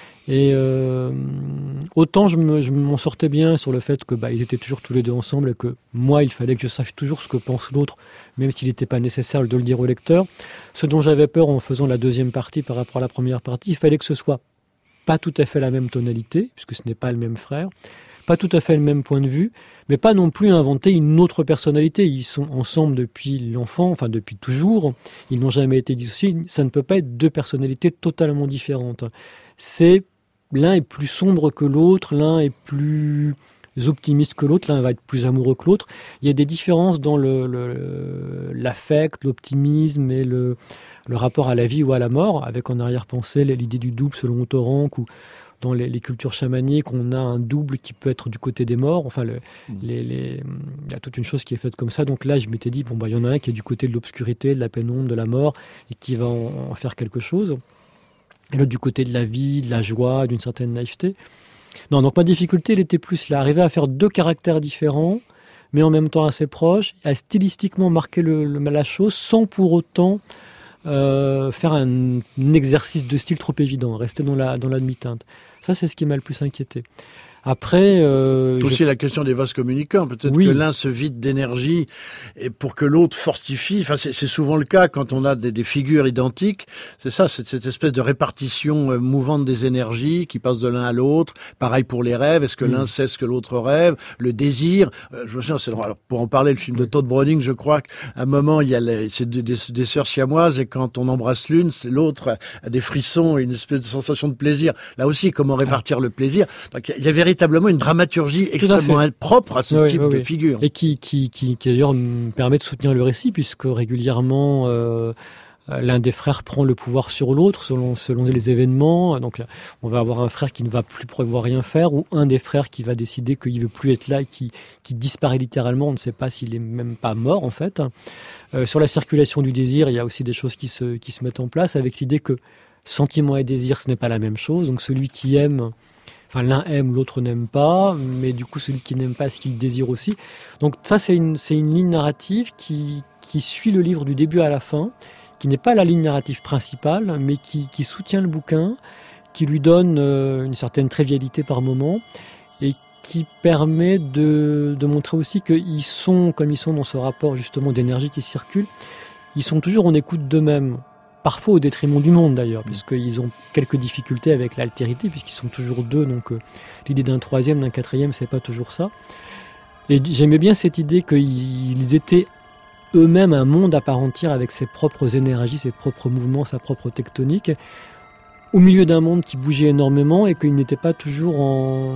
Et euh, autant je, me, je m'en sortais bien sur le fait que bah, ils étaient toujours tous les deux ensemble et que moi, il fallait que je sache toujours ce que pense l'autre, même s'il n'était pas nécessaire de le dire au lecteur. Ce dont j'avais peur en faisant la deuxième partie par rapport à la première partie, il fallait que ce soit pas tout à fait la même tonalité, puisque ce n'est pas le même frère, pas tout à fait le même point de vue, mais pas non plus inventer une autre personnalité. Ils sont ensemble depuis l'enfant, enfin depuis toujours, ils n'ont jamais été dissociés, ça ne peut pas être deux personnalités totalement différentes. C'est l'un est plus sombre que l'autre, l'un est plus optimiste que l'autre, l'un va être plus amoureux que l'autre. Il y a des différences dans le, le, l'affect, l'optimisme et le, le rapport à la vie ou à la mort, avec en arrière-pensée l'idée du double selon Otto ou dans les, les cultures chamaniques, on a un double qui peut être du côté des morts. Enfin, le, mmh. les, les, il y a toute une chose qui est faite comme ça. Donc là, je m'étais dit, bon, bah, il y en a un qui est du côté de l'obscurité, de la pénombre, de la mort, et qui va en, en faire quelque chose. Et l'autre du côté de la vie, de la joie, d'une certaine naïveté. Non, donc ma difficulté, elle était plus là, arriver à faire deux caractères différents, mais en même temps assez proches, à stylistiquement marquer le, le, la chose, sans pour autant euh, faire un, un exercice de style trop évident, rester dans la, dans la demi-teinte. Ça, c'est ce qui m'a le plus inquiété. Après, euh, aussi je... la question des vases communicants. Peut-être oui. que l'un se vide d'énergie et pour que l'autre fortifie. Enfin, c'est, c'est souvent le cas quand on a des, des figures identiques. C'est ça, c'est cette espèce de répartition euh, mouvante des énergies qui passe de l'un à l'autre. Pareil pour les rêves. Est-ce que mmh. l'un sait ce que l'autre rêve? Le désir. Euh, je me souviens, c'est alors, pour en parler, le film de Todd Browning, je crois qu'à un moment il y a les, c'est des, des, des sœurs siamoises et quand on embrasse l'une, c'est l'autre a des frissons et une espèce de sensation de plaisir. Là aussi, comment répartir ah. le plaisir? Donc, il y avait véritablement une dramaturgie extrêmement à propre à ce oui, type oui, de oui. figure. Et qui, qui, qui, qui d'ailleurs me permet de soutenir le récit, puisque régulièrement, euh, l'un des frères prend le pouvoir sur l'autre selon, selon les événements. Donc, on va avoir un frère qui ne va plus prévoir rien faire, ou un des frères qui va décider qu'il ne veut plus être là et qui, qui disparaît littéralement. On ne sait pas s'il est même pas mort, en fait. Euh, sur la circulation du désir, il y a aussi des choses qui se, qui se mettent en place, avec l'idée que sentiment et désir, ce n'est pas la même chose. Donc, celui qui aime... Enfin, l'un aime, l'autre n'aime pas, mais du coup, celui qui n'aime pas, ce qu'il désire aussi. Donc ça, c'est une, c'est une ligne narrative qui, qui suit le livre du début à la fin, qui n'est pas la ligne narrative principale, mais qui, qui soutient le bouquin, qui lui donne euh, une certaine trivialité par moment, et qui permet de, de montrer aussi qu'ils sont, comme ils sont dans ce rapport justement d'énergie qui circule, ils sont toujours en écoute d'eux-mêmes. Parfois au détriment du monde d'ailleurs, puisqu'ils ont quelques difficultés avec l'altérité, puisqu'ils sont toujours deux, donc euh, l'idée d'un troisième, d'un quatrième, c'est pas toujours ça. Et j'aimais bien cette idée qu'ils étaient eux-mêmes un monde à part entière avec ses propres énergies, ses propres mouvements, sa propre tectonique, au milieu d'un monde qui bougeait énormément et qu'ils n'étaient pas toujours en,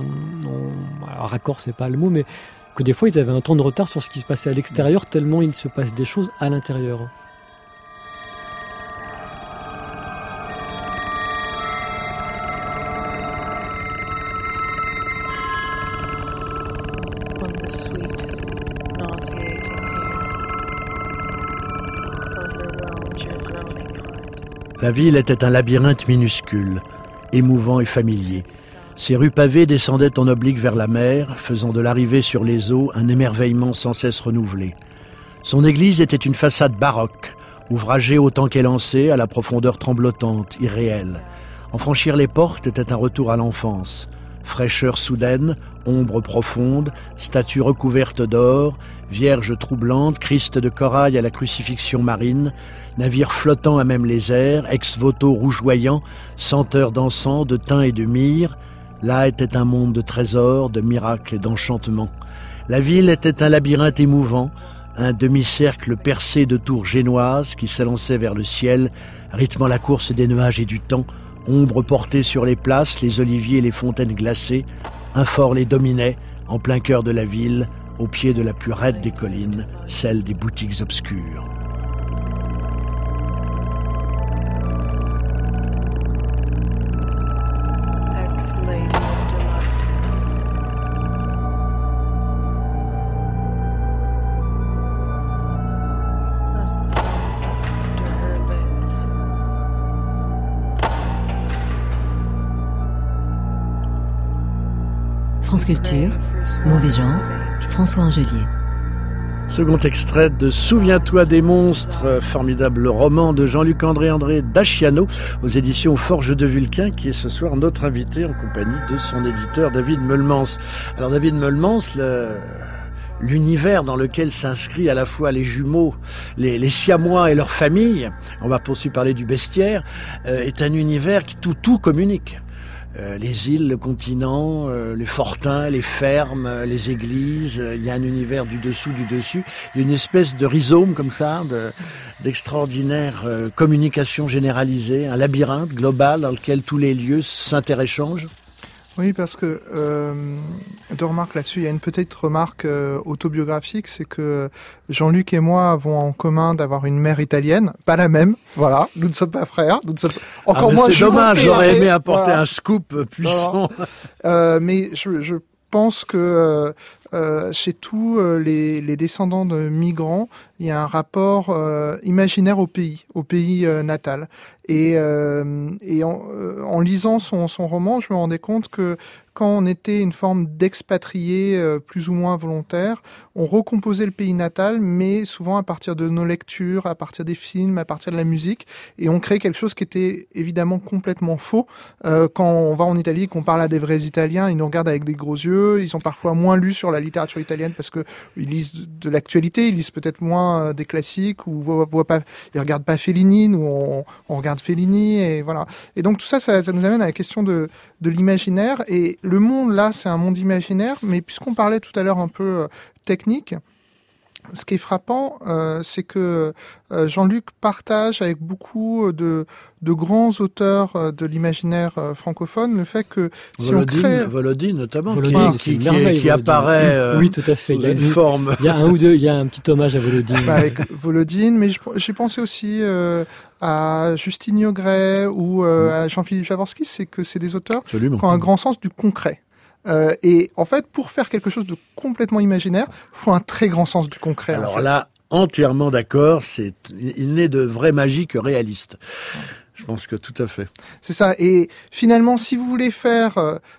en alors, raccord, c'est pas le mot, mais que des fois ils avaient un temps de retard sur ce qui se passait à l'extérieur, tellement il se passe des choses à l'intérieur. La ville était un labyrinthe minuscule, émouvant et familier. Ses rues pavées descendaient en oblique vers la mer, faisant de l'arrivée sur les eaux un émerveillement sans cesse renouvelé. Son église était une façade baroque, ouvragée autant qu'élancée à la profondeur tremblotante, irréelle. En franchir les portes était un retour à l'enfance. Fraîcheur soudaine, ombre profonde, statue recouverte d'or, vierge troublante, Christ de corail à la crucifixion marine, navire flottant à même les airs, ex-voto rougeoyant, senteur d'encens, de thym et de myrrhe. Là était un monde de trésors, de miracles et d'enchantements. La ville était un labyrinthe émouvant, un demi-cercle percé de tours génoises qui s'élançaient vers le ciel, rythmant la course des nuages et du temps, ombre portée sur les places, les oliviers et les fontaines glacées. Un fort les dominait, en plein cœur de la ville, au pied de la plus raide des collines, celle des boutiques obscures. France Culture, Mauvais Genre, François Angelier. Second extrait de Souviens-toi des monstres, formidable roman de Jean-Luc André-André Daciano aux éditions Forge de Vulcain, qui est ce soir notre invité en compagnie de son éditeur David Meulemans. Alors David Meulemans, le... l'univers dans lequel s'inscrit à la fois les jumeaux, les, les siamois et leurs familles, on va aussi parler du bestiaire, euh, est un univers qui tout, tout communique. Euh, les îles, le continent, euh, les fortins, les fermes, euh, les églises, euh, il y a un univers du dessous, du dessus. Il y a une espèce de rhizome comme ça, de, d'extraordinaire euh, communication généralisée, un labyrinthe global dans lequel tous les lieux s'interéchangent. Oui, parce que euh, deux remarques là-dessus. Il y a une petite remarque euh, autobiographique, c'est que Jean-Luc et moi avons en commun d'avoir une mère italienne, pas la même. Voilà, nous ne sommes pas frères. Nous ne sommes pas... Encore ah, moi, c'est dommage. J'aurais aimé apporter voilà. un scoop puissant. Euh, mais je, je pense que euh, euh, chez tous euh, les, les descendants de migrants, il y a un rapport euh, imaginaire au pays, au pays euh, natal. Et, euh, et en, euh, en lisant son, son roman, je me rendais compte que quand on était une forme d'expatrié euh, plus ou moins volontaire, on recomposait le pays natal, mais souvent à partir de nos lectures, à partir des films, à partir de la musique, et on crée quelque chose qui était évidemment complètement faux. Euh, quand on va en Italie et qu'on parle à des vrais Italiens, ils nous regardent avec des gros yeux, ils ont parfois moins lu sur la littérature italienne parce que ils lisent de l'actualité, ils lisent peut-être moins des classiques, ou voient, voient pas, ils regardent pas Fellini, nous on, on regarde Fellini, et voilà. Et donc tout ça, ça, ça nous amène à la question de, de l'imaginaire, et le monde là, c'est un monde imaginaire, mais puisqu'on parlait tout à l'heure un peu euh, technique, ce qui est frappant, euh, c'est que euh, Jean-Luc partage avec beaucoup de, de grands auteurs euh, de l'imaginaire euh, francophone le fait que si Volodine, on crée... Volodine notamment, Volodine, qui, qui, qui, merveille, qui apparaît euh, oui, tout à fait. sous Il y a une une forme. Il y a un ou deux, il y a un petit hommage à Volodine. Bah, avec Volodine, mais je, j'ai pensé aussi euh, à Justine Yogret ou euh, à Jean-Philippe Javorski, c'est que c'est des auteurs Absolument. qui ont un grand sens du concret. Euh, et en fait, pour faire quelque chose de complètement imaginaire, faut un très grand sens du concret. Alors en fait. là, entièrement d'accord, c'est, il n'est de vraie magie que réaliste. Je pense que tout à fait. C'est ça. Et finalement, si vous voulez faire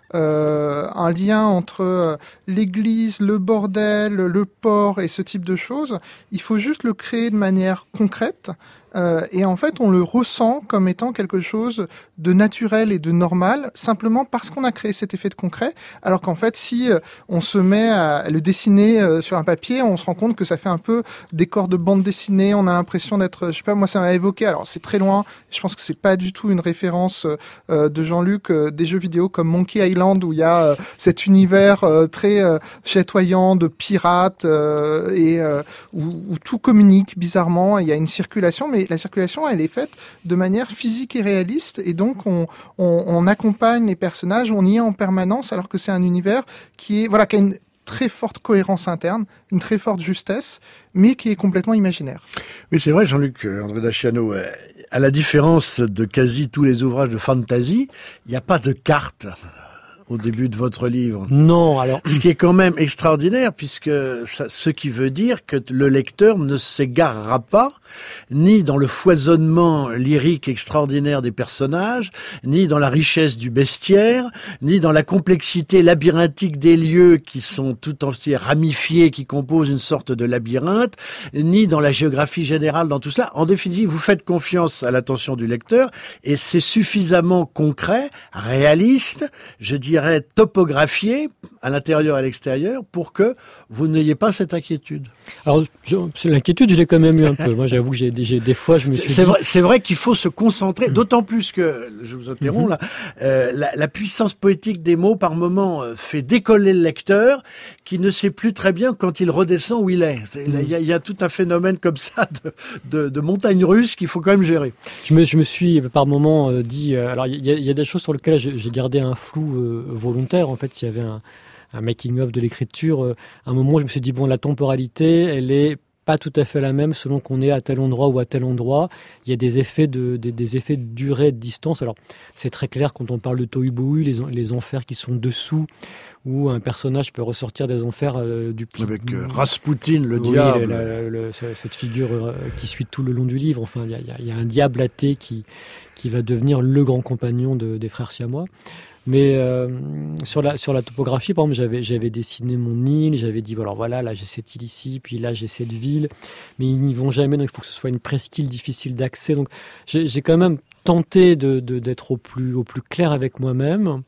euh, un lien entre euh, l'église, le bordel, le port et ce type de choses, il faut juste le créer de manière concrète. Euh, et en fait, on le ressent comme étant quelque chose de naturel et de normal, simplement parce qu'on a créé cet effet de concret. Alors qu'en fait, si euh, on se met à le dessiner euh, sur un papier, on se rend compte que ça fait un peu décor de bande dessinée. On a l'impression d'être, je sais pas, moi ça m'a évoqué. Alors c'est très loin. Je pense que c'est pas du tout une référence euh, de Jean-Luc euh, des jeux vidéo comme Monkey Island où il y a euh, cet univers euh, très euh, chatoyant de pirates euh, et euh, où, où tout communique bizarrement. Il y a une circulation, mais la circulation, elle est faite de manière physique et réaliste, et donc on, on, on accompagne les personnages, on y est en permanence, alors que c'est un univers qui est, voilà, qui a une très forte cohérence interne, une très forte justesse, mais qui est complètement imaginaire. Oui, c'est vrai, Jean-Luc André Daciano, euh, à la différence de quasi tous les ouvrages de fantasy, il n'y a pas de carte au début de votre livre. Non, alors... Ce qui est quand même extraordinaire, puisque ça, ce qui veut dire que le lecteur ne s'égarera pas, ni dans le foisonnement lyrique extraordinaire des personnages, ni dans la richesse du bestiaire, ni dans la complexité labyrinthique des lieux qui sont tout entiers ramifiés, qui composent une sorte de labyrinthe, ni dans la géographie générale, dans tout cela. En définitive, vous faites confiance à l'attention du lecteur, et c'est suffisamment concret, réaliste, je dis topographié à l'intérieur et à l'extérieur pour que vous n'ayez pas cette inquiétude. Alors, je, l'inquiétude, je l'ai quand même eu un peu. Moi, j'avoue que j'ai, j'ai des fois, je me suis c'est dit... vrai, c'est vrai qu'il faut se concentrer, d'autant plus que, je vous interromps là, euh, la, la puissance poétique des mots, par moment, euh, fait décoller le lecteur, qui ne sait plus très bien quand il redescend où il est. Il mm. y, a, y a tout un phénomène comme ça de, de, de montagne russe qu'il faut quand même gérer. Je me, je me suis, par moment, euh, dit... Euh, alors, il y, y a des choses sur lesquelles j'ai, j'ai gardé un flou euh, volontaire. En fait, il y avait un, un making-of de l'écriture. Euh, à un moment, je me suis dit, bon, la temporalité, elle est pas tout à fait la même selon qu'on est à tel endroit ou à tel endroit. Il y a des effets de, des, des effets de durée, de distance. Alors, c'est très clair quand on parle de Tohubohu, les, les enfers qui sont dessous, où un personnage peut ressortir des enfers euh, du... Avec euh, Rasputin, le oui, diable. Le, le, le, cette figure euh, qui suit tout le long du livre. Enfin, il y a, il y a un diable athée qui, qui va devenir le grand compagnon de, des frères siamois. Mais euh, sur la sur la topographie, par exemple, j'avais j'avais dessiné mon île, j'avais dit alors voilà, là j'ai cette île ici, puis là j'ai cette ville, mais ils n'y vont jamais, donc il faut que ce soit une presqu'île difficile d'accès. Donc j'ai, j'ai quand même tenté de, de d'être au plus au plus clair avec moi-même.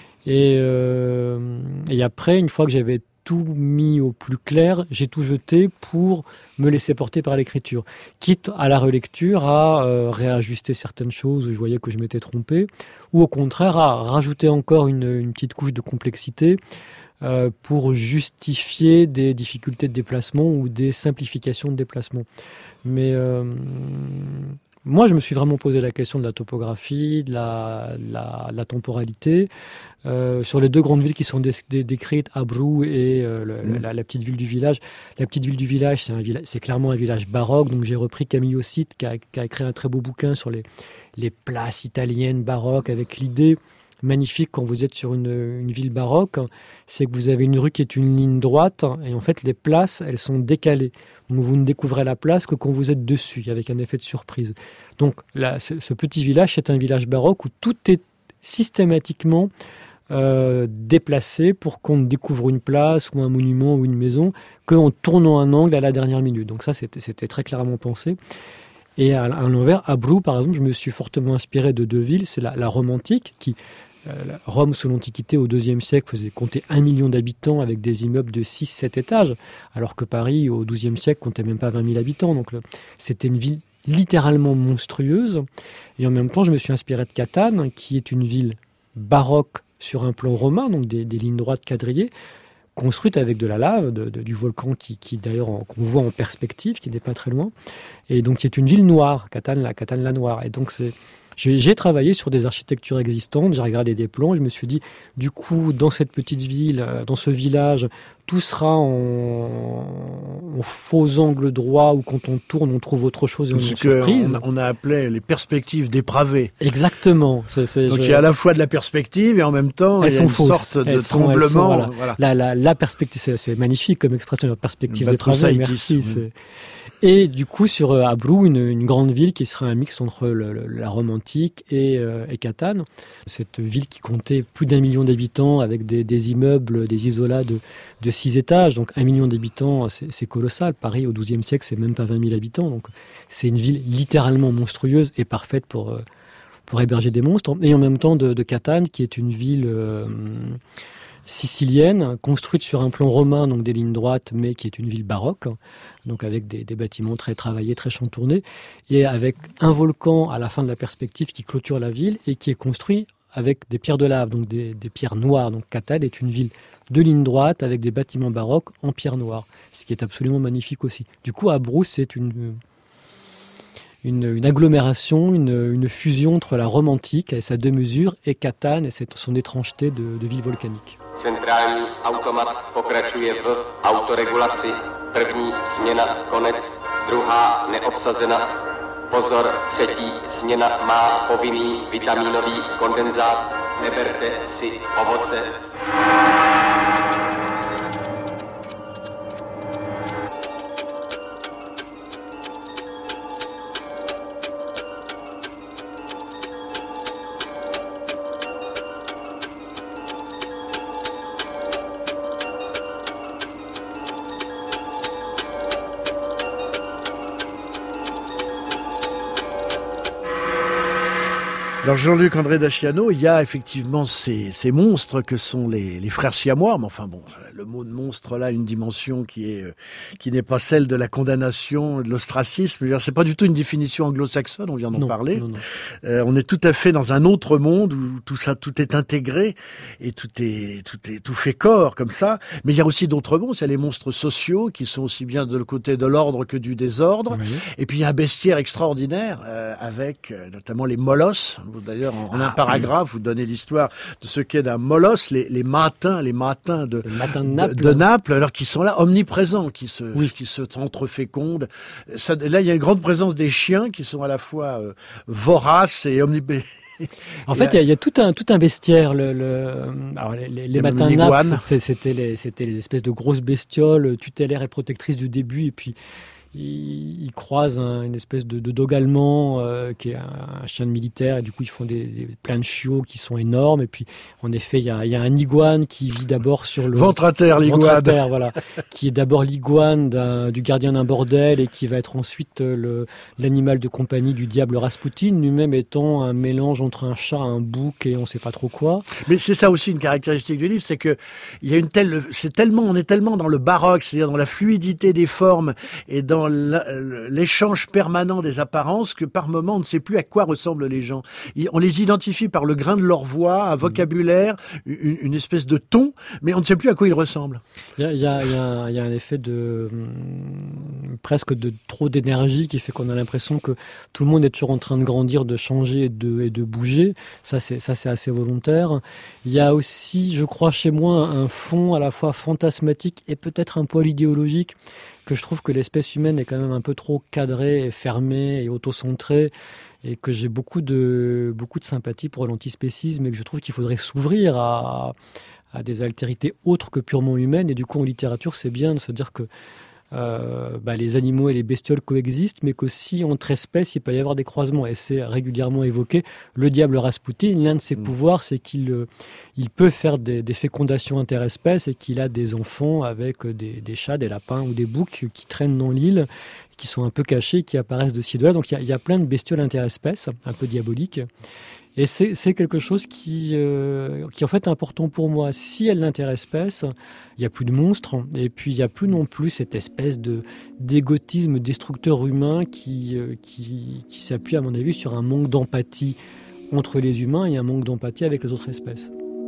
Et euh, et après, une fois que j'avais tout mis au plus clair, j'ai tout jeté pour me laisser porter par l'écriture. Quitte à la relecture à euh, réajuster certaines choses où je voyais que je m'étais trompé, ou au contraire à rajouter encore une, une petite couche de complexité euh, pour justifier des difficultés de déplacement ou des simplifications de déplacement. Mais euh, moi, je me suis vraiment posé la question de la topographie, de la, de la, de la temporalité. Euh, sur les deux grandes villes qui sont dé- dé- décrites, Abrou et euh, le, mmh. la, la petite ville du village. La petite ville du village, c'est, un village, c'est clairement un village baroque. Donc j'ai repris Camille Ossite qui a, qui a écrit un très beau bouquin sur les, les places italiennes baroques, avec l'idée magnifique quand vous êtes sur une, une ville baroque, c'est que vous avez une rue qui est une ligne droite et en fait les places, elles sont décalées. Donc vous ne découvrez la place que quand vous êtes dessus, avec un effet de surprise. Donc là, ce petit village, c'est un village baroque où tout est systématiquement Euh, déplacé pour qu'on découvre une place ou un monument ou une maison qu'en tournant un angle à la dernière minute. Donc ça, c'était, c'était très clairement pensé. Et à, à l'envers, à Abrou, par exemple, je me suis fortement inspiré de deux villes. C'est la, la Rome antique, qui, euh, Rome sous l'Antiquité, au deuxième siècle, faisait compter un million d'habitants avec des immeubles de six sept étages, alors que Paris, au douzième siècle, comptait même pas vingt mille habitants. Donc le, c'était une ville littéralement monstrueuse. Et en même temps, je me suis inspiré de Catane, qui est une ville baroque sur un plan romain, donc des, des lignes droites quadrillées, construites avec de la lave, de, de, du volcan qui, qui d'ailleurs en, qu'on voit en perspective, qui n'est pas très loin, et donc qui est une ville noire, Catane la, Catane la Noire. Et donc c'est, j'ai, j'ai travaillé sur des architectures existantes, j'ai regardé des plans, je me suis dit, du coup, dans cette petite ville, dans ce village, tout sera en, en faux angle droit, où quand on tourne, on trouve autre chose et on est surprise. On, on a appelé les perspectives dépravées. Exactement. C'est, c'est, Donc je... il y a à la fois de la perspective et en même temps elles il y a sont une fausses. sorte de elles tremblement. Sont, sont, voilà. Voilà. La, la, la perspective, c'est, c'est magnifique comme expression, la perspective dépravée. Merci. Oui. C'est... Et du coup, sur euh, Abrou, une, une grande ville qui serait un mix entre le, le, la Rome antique et, euh, et Catane. Cette ville qui comptait plus d'un million d'habitants avec des, des immeubles, des isolats de, de six étages. Donc un million d'habitants, c'est, c'est colossal. Paris, au douzième siècle, c'est même pas vingt mille habitants. Donc c'est une ville littéralement monstrueuse et parfaite pour, euh, pour héberger des monstres. Et en même temps de, de Catane, qui est une ville... Euh, sicilienne, construite sur un plan romain, donc des lignes droites, mais qui est une ville baroque, donc avec des, des bâtiments très travaillés, très chantournés, et avec un volcan à la fin de la perspective qui clôture la ville et qui est construit avec des pierres de lave, donc des, des pierres noires. Donc Catane est une ville de lignes droites avec des bâtiments baroques en pierre noire, ce qui est absolument magnifique aussi. Du coup, Abrou, c'est une... Une, une agglomération, une, une fusion entre la Rome antique et sa deux-mesures et Catane et cette, son étrangeté de, de ville volcanique. Centrální automat pokračuje v autoregulaci. První směna konec, druhá neobsazena. Pozor, třetí směna má povinný vitaminový kondenzát. Neberte si ovoce. Alors Jean-Luc André Daciano, il y a effectivement ces, ces monstres que sont les, les frères siamois, mais enfin bon, le mot de monstre là, une dimension qui est qui n'est pas celle de la condamnation, de l'ostracisme. C'est pas du tout une définition anglo-saxonne, on vient d'en non, parler. Non, non. Euh, on est tout à fait dans un autre monde où tout ça, tout est intégré et tout est tout est tout fait corps comme ça. Mais il y a aussi d'autres monstres. Il y a les monstres sociaux qui sont aussi bien de le côté de l'ordre que du désordre. Oui. Et puis il y a un bestiaire extraordinaire euh, avec euh, notamment les molosses. D'ailleurs, en, en ah, un paragraphe, oui. Vous donnez l'histoire de ce qu'est d'un molosse, les, les matins, les matins de, matins de, Naples. de, de Naples, alors qu'ils sont là, omniprésents, qui se, oui. qui se entrefécondent. Ça, là, il y a une grande présence des chiens qui sont à la fois euh, voraces et omniprésents. En fait, il y, a, il y a tout un tout un bestiaire. Le, le alors les, les, les matins de Naples, c'était les c'était les espèces de grosses bestioles tutélaires et protectrices du début, et puis ils croisent un, une espèce de, de dog allemand euh, qui est un, un chien de militaire, et du coup ils font des, des, plein de chiots qui sont énormes. Et puis en effet il y a, il y a un iguane qui vit d'abord sur le ventre à terre, l'iguane ventre à terre, voilà, qui est d'abord l'iguane d'un, du gardien d'un bordel et qui va être ensuite le, l'animal de compagnie du diable Rasputin, lui-même étant un mélange entre un chat, un bouc et on sait pas trop quoi. Mais c'est ça aussi une caractéristique du livre, c'est que il y a une telle, c'est tellement, on est tellement dans le baroque, c'est-à-dire dans la fluidité des formes et dans dans l'échange permanent des apparences que par moments on ne sait plus à quoi ressemblent les gens. On les identifie par le grain de leur voix, un vocabulaire, une, une espèce de ton, mais on ne sait plus à quoi ils ressemblent. Il y a, il y a, il y a, il y a un effet de presque de trop d'énergie qui fait qu'on a l'impression que tout le monde est toujours en train de grandir, de changer et de, et de bouger. Ça c'est, ça, c'est assez volontaire. Il y a aussi, je crois, chez moi, un fond à la fois fantasmatique et peut-être un poil idéologique, que je trouve que l'espèce humaine est quand même un peu trop cadrée, et fermée et autocentrée, et que j'ai beaucoup de, beaucoup de sympathie pour l'antispécisme, et que je trouve qu'il faudrait s'ouvrir à, à des altérités autres que purement humaines. Et du coup, en littérature, c'est bien de se dire que Euh, bah, les animaux et les bestioles coexistent, mais qu'aussi entre espèces, il peut y avoir des croisements. Et c'est régulièrement évoqué. Le diable Rasputin, l'un de ses mmh. pouvoirs, c'est qu'il euh, il peut faire des, des fécondations interespèces et qu'il a des enfants avec des, des chats, des lapins ou des boucs qui traînent dans l'île, qui sont un peu cachés, qui apparaissent de ci de là. Donc il y, y a plein de bestioles interespèces, un peu diaboliques. Et c'est, c'est quelque chose qui, euh, qui en fait est important pour moi. Si elle l'interespèce, il n'y a plus de monstres, et puis il n'y a plus non plus cette espèce de, d'égotisme destructeur humain qui, euh, qui, qui s'appuie à mon avis sur un manque d'empathie entre les humains et un manque d'empathie avec les autres espèces.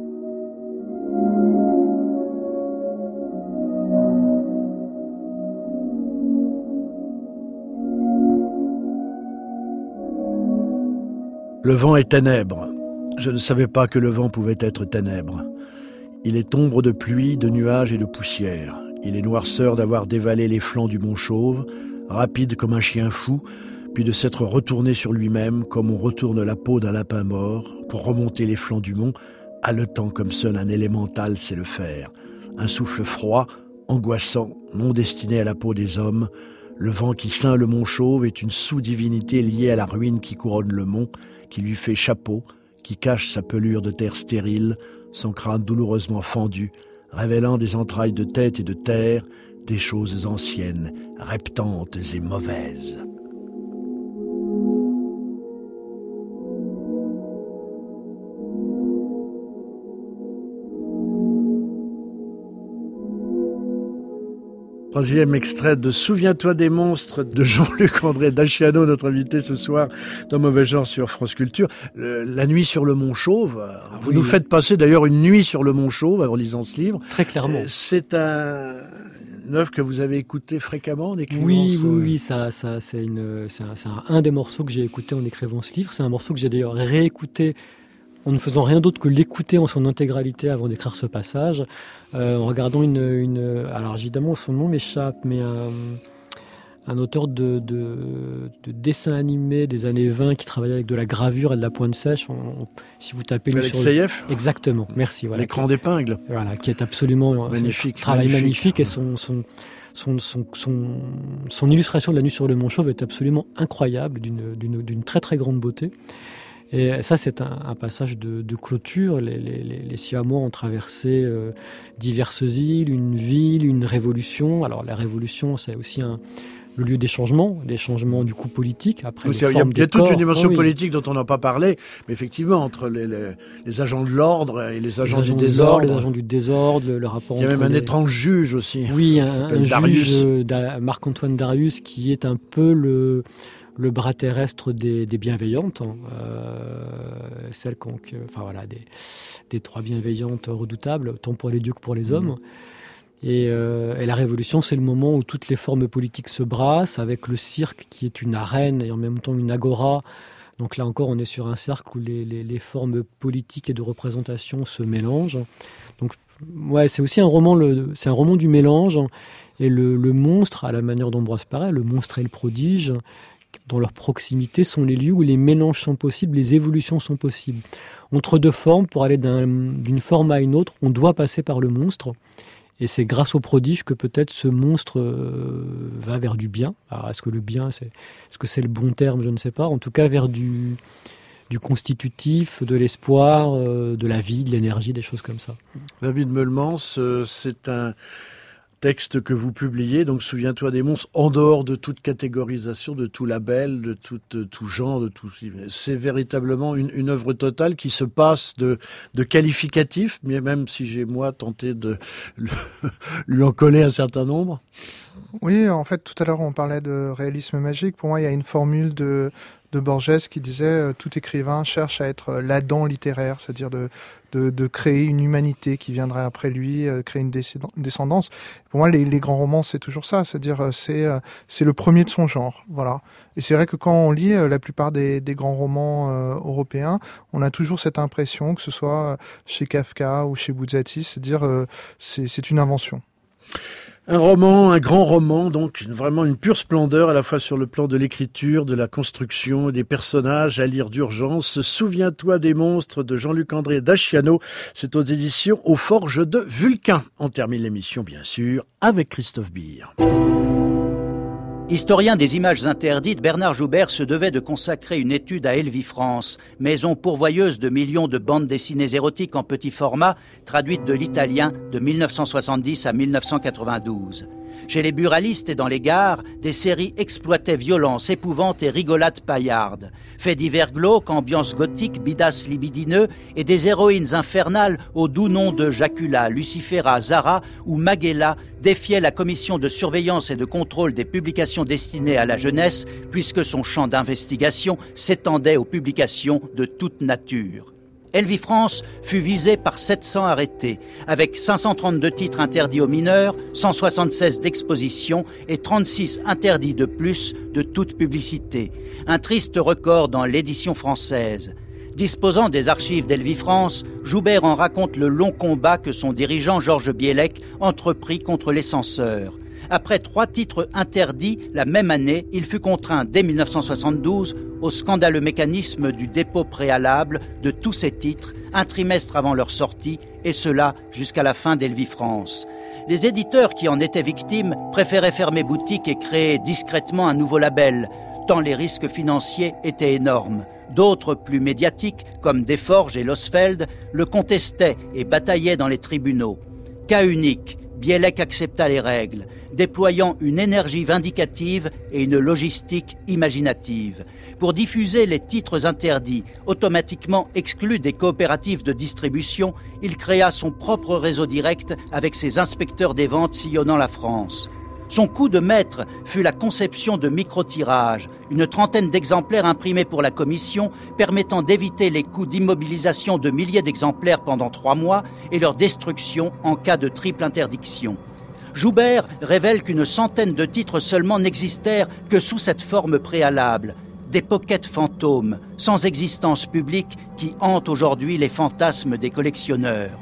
Le vent est ténèbres. Je ne savais pas que le vent pouvait être ténèbres. Il est ombre de pluie, de nuages et de poussière. Il est noirceur d'avoir dévalé les flancs du mont Chauve, rapide comme un chien fou, puis de s'être retourné sur lui-même comme on retourne la peau d'un lapin mort pour remonter les flancs du mont, haletant comme seul un élémental sait le faire. Un souffle froid, angoissant, non destiné à la peau des hommes. Le vent qui ceint le mont Chauve est une sous-divinité liée à la ruine qui couronne le mont, qui lui fait chapeau, qui cache sa pelure de terre stérile, son crâne douloureusement fendu, révélant des entrailles de tête et de terre, des choses anciennes, reptantes et mauvaises. Troisième extrait de Souviens-toi des monstres de Jean-Luc André Daciano, notre invité ce soir dans Mauvais Genre sur France Culture. Le, la nuit sur le Mont Chauve. Ah, vous oui, nous oui. faites passer d'ailleurs une nuit sur le Mont Chauve en lisant ce livre. Très clairement. C'est un, une œuvre que vous avez écoutée fréquemment en écrivant Oui, ce... oui, oui. Ça, ça, c'est, une, c'est, un, c'est un, un des morceaux que j'ai écouté en écrivant ce livre. C'est un morceau que j'ai d'ailleurs réécouté en ne faisant rien d'autre que l'écouter en son intégralité avant d'écrire ce passage, euh, en regardant une, une... Alors évidemment, son nom m'échappe, mais un, un auteur de, de, de dessins animés des années vingt qui travaillait avec de la gravure et de la pointe sèche. On, on, si vous tapez... Alexeïev sur... Exactement, merci. Voilà, L'écran qui, d'épingle. Voilà, qui est absolument... Magnifique. Un travail magnifique, magnifique et son... son Son, son, son, son illustration de la nuit sur le Mont Chauve est absolument incroyable, d'une, d'une, d'une très très grande beauté. Et ça, c'est un, un passage de, de clôture. Les, les, les Siamois ont traversé euh, diverses îles, une ville, une révolution. Alors la révolution, c'est aussi un, le lieu des changements, des changements du coup politiques. Après, il y a, il y a toute une dimension oh, oui. politique dont on n'a pas parlé, mais effectivement, entre les, les, les agents de l'ordre et les agents, les agents du désordre. Les agents du désordre, le, le rapport. Il y a même un les... étrange juge aussi. Oui, un, un juge, euh, Marc-Antoine Darius, qui est un peu le... le bras terrestre des, des bienveillantes, euh, celles qu'on, que, enfin voilà, des, des trois bienveillantes redoutables, tant pour les dieux que pour les hommes. Mmh. Et, euh, et la Révolution, c'est le moment où toutes les formes politiques se brassent, avec le cirque qui est une arène et en même temps une agora. Donc là encore, on est sur un cercle où les, les, les formes politiques et de représentation se mélangent. Donc ouais, c'est aussi un roman, le, c'est un roman du mélange. Et le, le monstre, à la manière d'Ambroise Paré, le monstre et le prodige, dans leur proximité, sont les lieux où les mélanges sont possibles, les évolutions sont possibles. Entre deux formes, pour aller d'un, d'une forme à une autre, on doit passer par le monstre. Et c'est grâce au prodige que peut-être ce monstre euh, va vers du bien. Alors, est-ce que le bien, c'est, est-ce que c'est le bon terme ? Je ne sais pas. En tout cas, vers du, du constitutif, de l'espoir, euh, de la vie, de l'énergie, des choses comme ça. David Meulemans, euh, c'est un... texte que vous publiez, donc Souviens-toi des monstres, en dehors de toute catégorisation, de tout label, de tout, de tout genre, de tout. C'est véritablement une, une œuvre totale qui se passe de, de qualificatifs, mais même si j'ai moi tenté de le, lui en coller un certain nombre. Oui, en fait, tout à l'heure on parlait de réalisme magique. Pour moi, il y a une formule de de Borges qui disait euh, tout écrivain cherche à être l'Adam littéraire, c'est-à-dire de, de de créer une humanité qui viendrait après lui, euh, créer une descendance. Pour moi, les, les grands romans, c'est toujours ça, c'est-à-dire euh, c'est euh, c'est le premier de son genre, voilà. Et c'est vrai que quand on lit euh, la plupart des des grands romans euh, européens, on a toujours cette impression que ce soit chez Kafka ou chez Buzzati, c'est-à-dire euh, c'est c'est une invention. Un roman, un grand roman, donc vraiment une pure splendeur à la fois sur le plan de l'écriture, de la construction, des personnages à lire d'urgence. Souviens-toi des monstres de Jean-Luc André Daciano. C'est aux éditions Aux Forges de Vulcain. On termine l'émission bien sûr avec Christophe Beer. Historien des images interdites, Bernard Joubert se devait de consacrer une étude à Elvifrance, maison pourvoyeuse de millions de bandes dessinées érotiques en petit format, traduites de l'italien de mille neuf cent soixante-dix à mille neuf cent quatre-vingt-douze. Chez les buralistes et dans les gares, des séries exploitaient violence, épouvante et rigolade paillarde. Faits divers glauques, ambiance gothique, bidas libidineux et des héroïnes infernales au doux nom de Jacula, Lucifera, Zara ou Maghella défiaient la commission de surveillance et de contrôle des publications destinées à la jeunesse puisque son champ d'investigation s'étendait aux publications de toute nature. Elvifrance fut visée par sept cents arrêtés, avec cinq cent trente-deux titres interdits aux mineurs, cent soixante-seize d'exposition et trente-six interdits de plus de toute publicité. Un triste record dans l'édition française. Disposant des archives d'Elvifrance, Joubert en raconte le long combat que son dirigeant Georges Bielek entreprit contre les censeurs. Après trois titres interdits la même année, il fut contraint dès mille neuf cent soixante-douze au scandaleux mécanisme du dépôt préalable de tous ces titres, un trimestre avant leur sortie, et cela jusqu'à la fin d'Elvifrance. Les éditeurs qui en étaient victimes préféraient fermer boutique et créer discrètement un nouveau label, tant les risques financiers étaient énormes. D'autres, plus médiatiques, comme Desforges et Losfeld, le contestaient et bataillaient dans les tribunaux. Cas unique, Bielek accepta les règles, déployant une énergie vindicative et une logistique imaginative. Pour diffuser les titres interdits, automatiquement exclus des coopératives de distribution, il créa son propre réseau direct avec ses inspecteurs des ventes sillonnant la France. Son coup de maître fut la conception de micro-tirages, une trentaine d'exemplaires imprimés pour la commission, permettant d'éviter les coûts d'immobilisation de milliers d'exemplaires pendant trois mois et leur destruction en cas de triple interdiction. Joubert révèle qu'une centaine de titres seulement n'existèrent que sous cette forme préalable, des pockets fantômes, sans existence publique, qui hantent aujourd'hui les fantasmes des collectionneurs.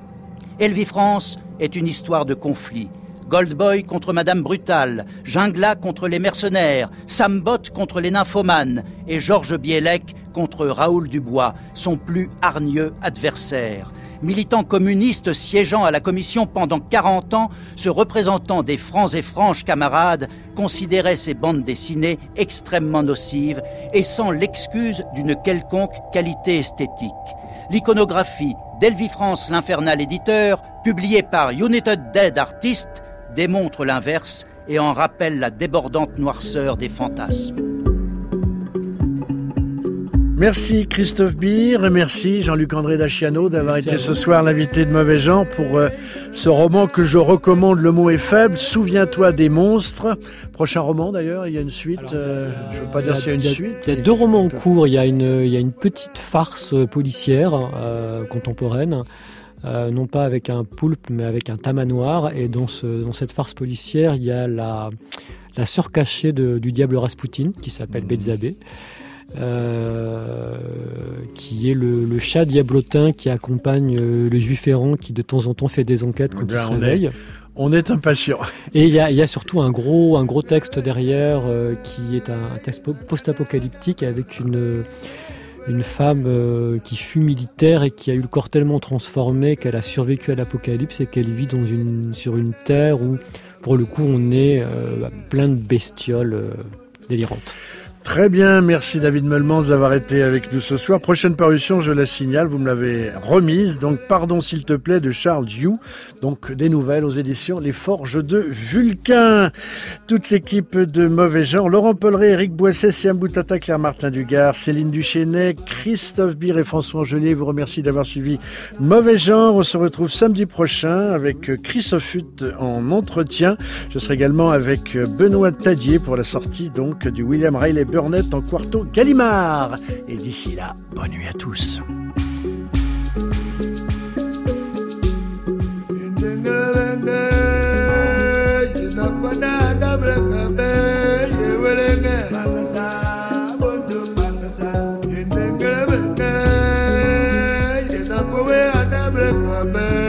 Elvifrance est une histoire de conflit. Goldboy contre Madame Brutale, Ginglas contre les mercenaires, Sambot contre les nymphomanes et Georges Bielek contre Raoul Dubois, son plus hargneux adversaire. Militant communiste siégeant à la commission pendant quarante ans, ce représentant des francs et franches camarades considérait ces bandes dessinées extrêmement nocives et sans l'excuse d'une quelconque qualité esthétique. L'iconographie d'Elvifrance l'Infernal éditeur, publiée par United Dead Artists, démontre l'inverse et en rappelle la débordante noirceur des fantasmes. Merci Christophe Beer et merci Jean-Luc André Daciano d'avoir merci été ce soir l'invité de Mauvais Gens pour euh, ce roman que je recommande, le mot est faible, Souviens-toi des monstres. Prochain roman d'ailleurs, il y a une suite, Alors, euh, je ne veux pas dire s'il y a une il y a, suite. Il y a deux romans en cours, il y a une, il y a une petite farce policière euh, contemporaine. Euh, non pas avec un poulpe, mais avec un tamanoir. Et dans, ce, dans cette farce policière, il y a la, la sœur cachée de, du diable Raspoutine, qui s'appelle mmh. Bethzabée, euh, qui est le, le chat diablotin qui accompagne euh, le juif errant, qui de temps en temps fait des enquêtes quand il se réveille. On est impatient. Et il y a, il y a surtout un gros, un gros texte derrière, euh, qui est un, un texte post-apocalyptique avec une... Une femme euh, qui fut militaire et qui a eu le corps tellement transformé qu'elle a survécu à l'apocalypse et qu'elle vit dans une, sur une terre où, pour le coup, on est euh, plein de bestioles euh, délirantes. Très bien, merci David Meulmans d'avoir été avec nous ce soir. Prochaine parution, je la signale, vous me l'avez remise. Donc, Pardon s'il te plaît de Charles Yu. Donc, des nouvelles aux éditions Les Forges de Vulcain. Toute l'équipe de Mauvais Genre, Laurent Polleret, Eric Boisset, Siam Boutata, Claire Martin Dugard, Céline Duchesnay, Christophe Bir et François Angelier vous remercie d'avoir suivi Mauvais Genre. On se retrouve samedi prochain avec Chris Offutt en entretien. Je serai également avec Benoît Tadier pour la sortie donc du William Riley Burnett en quarto Gallimard. Et d'ici là, bonne nuit à tous. Bye.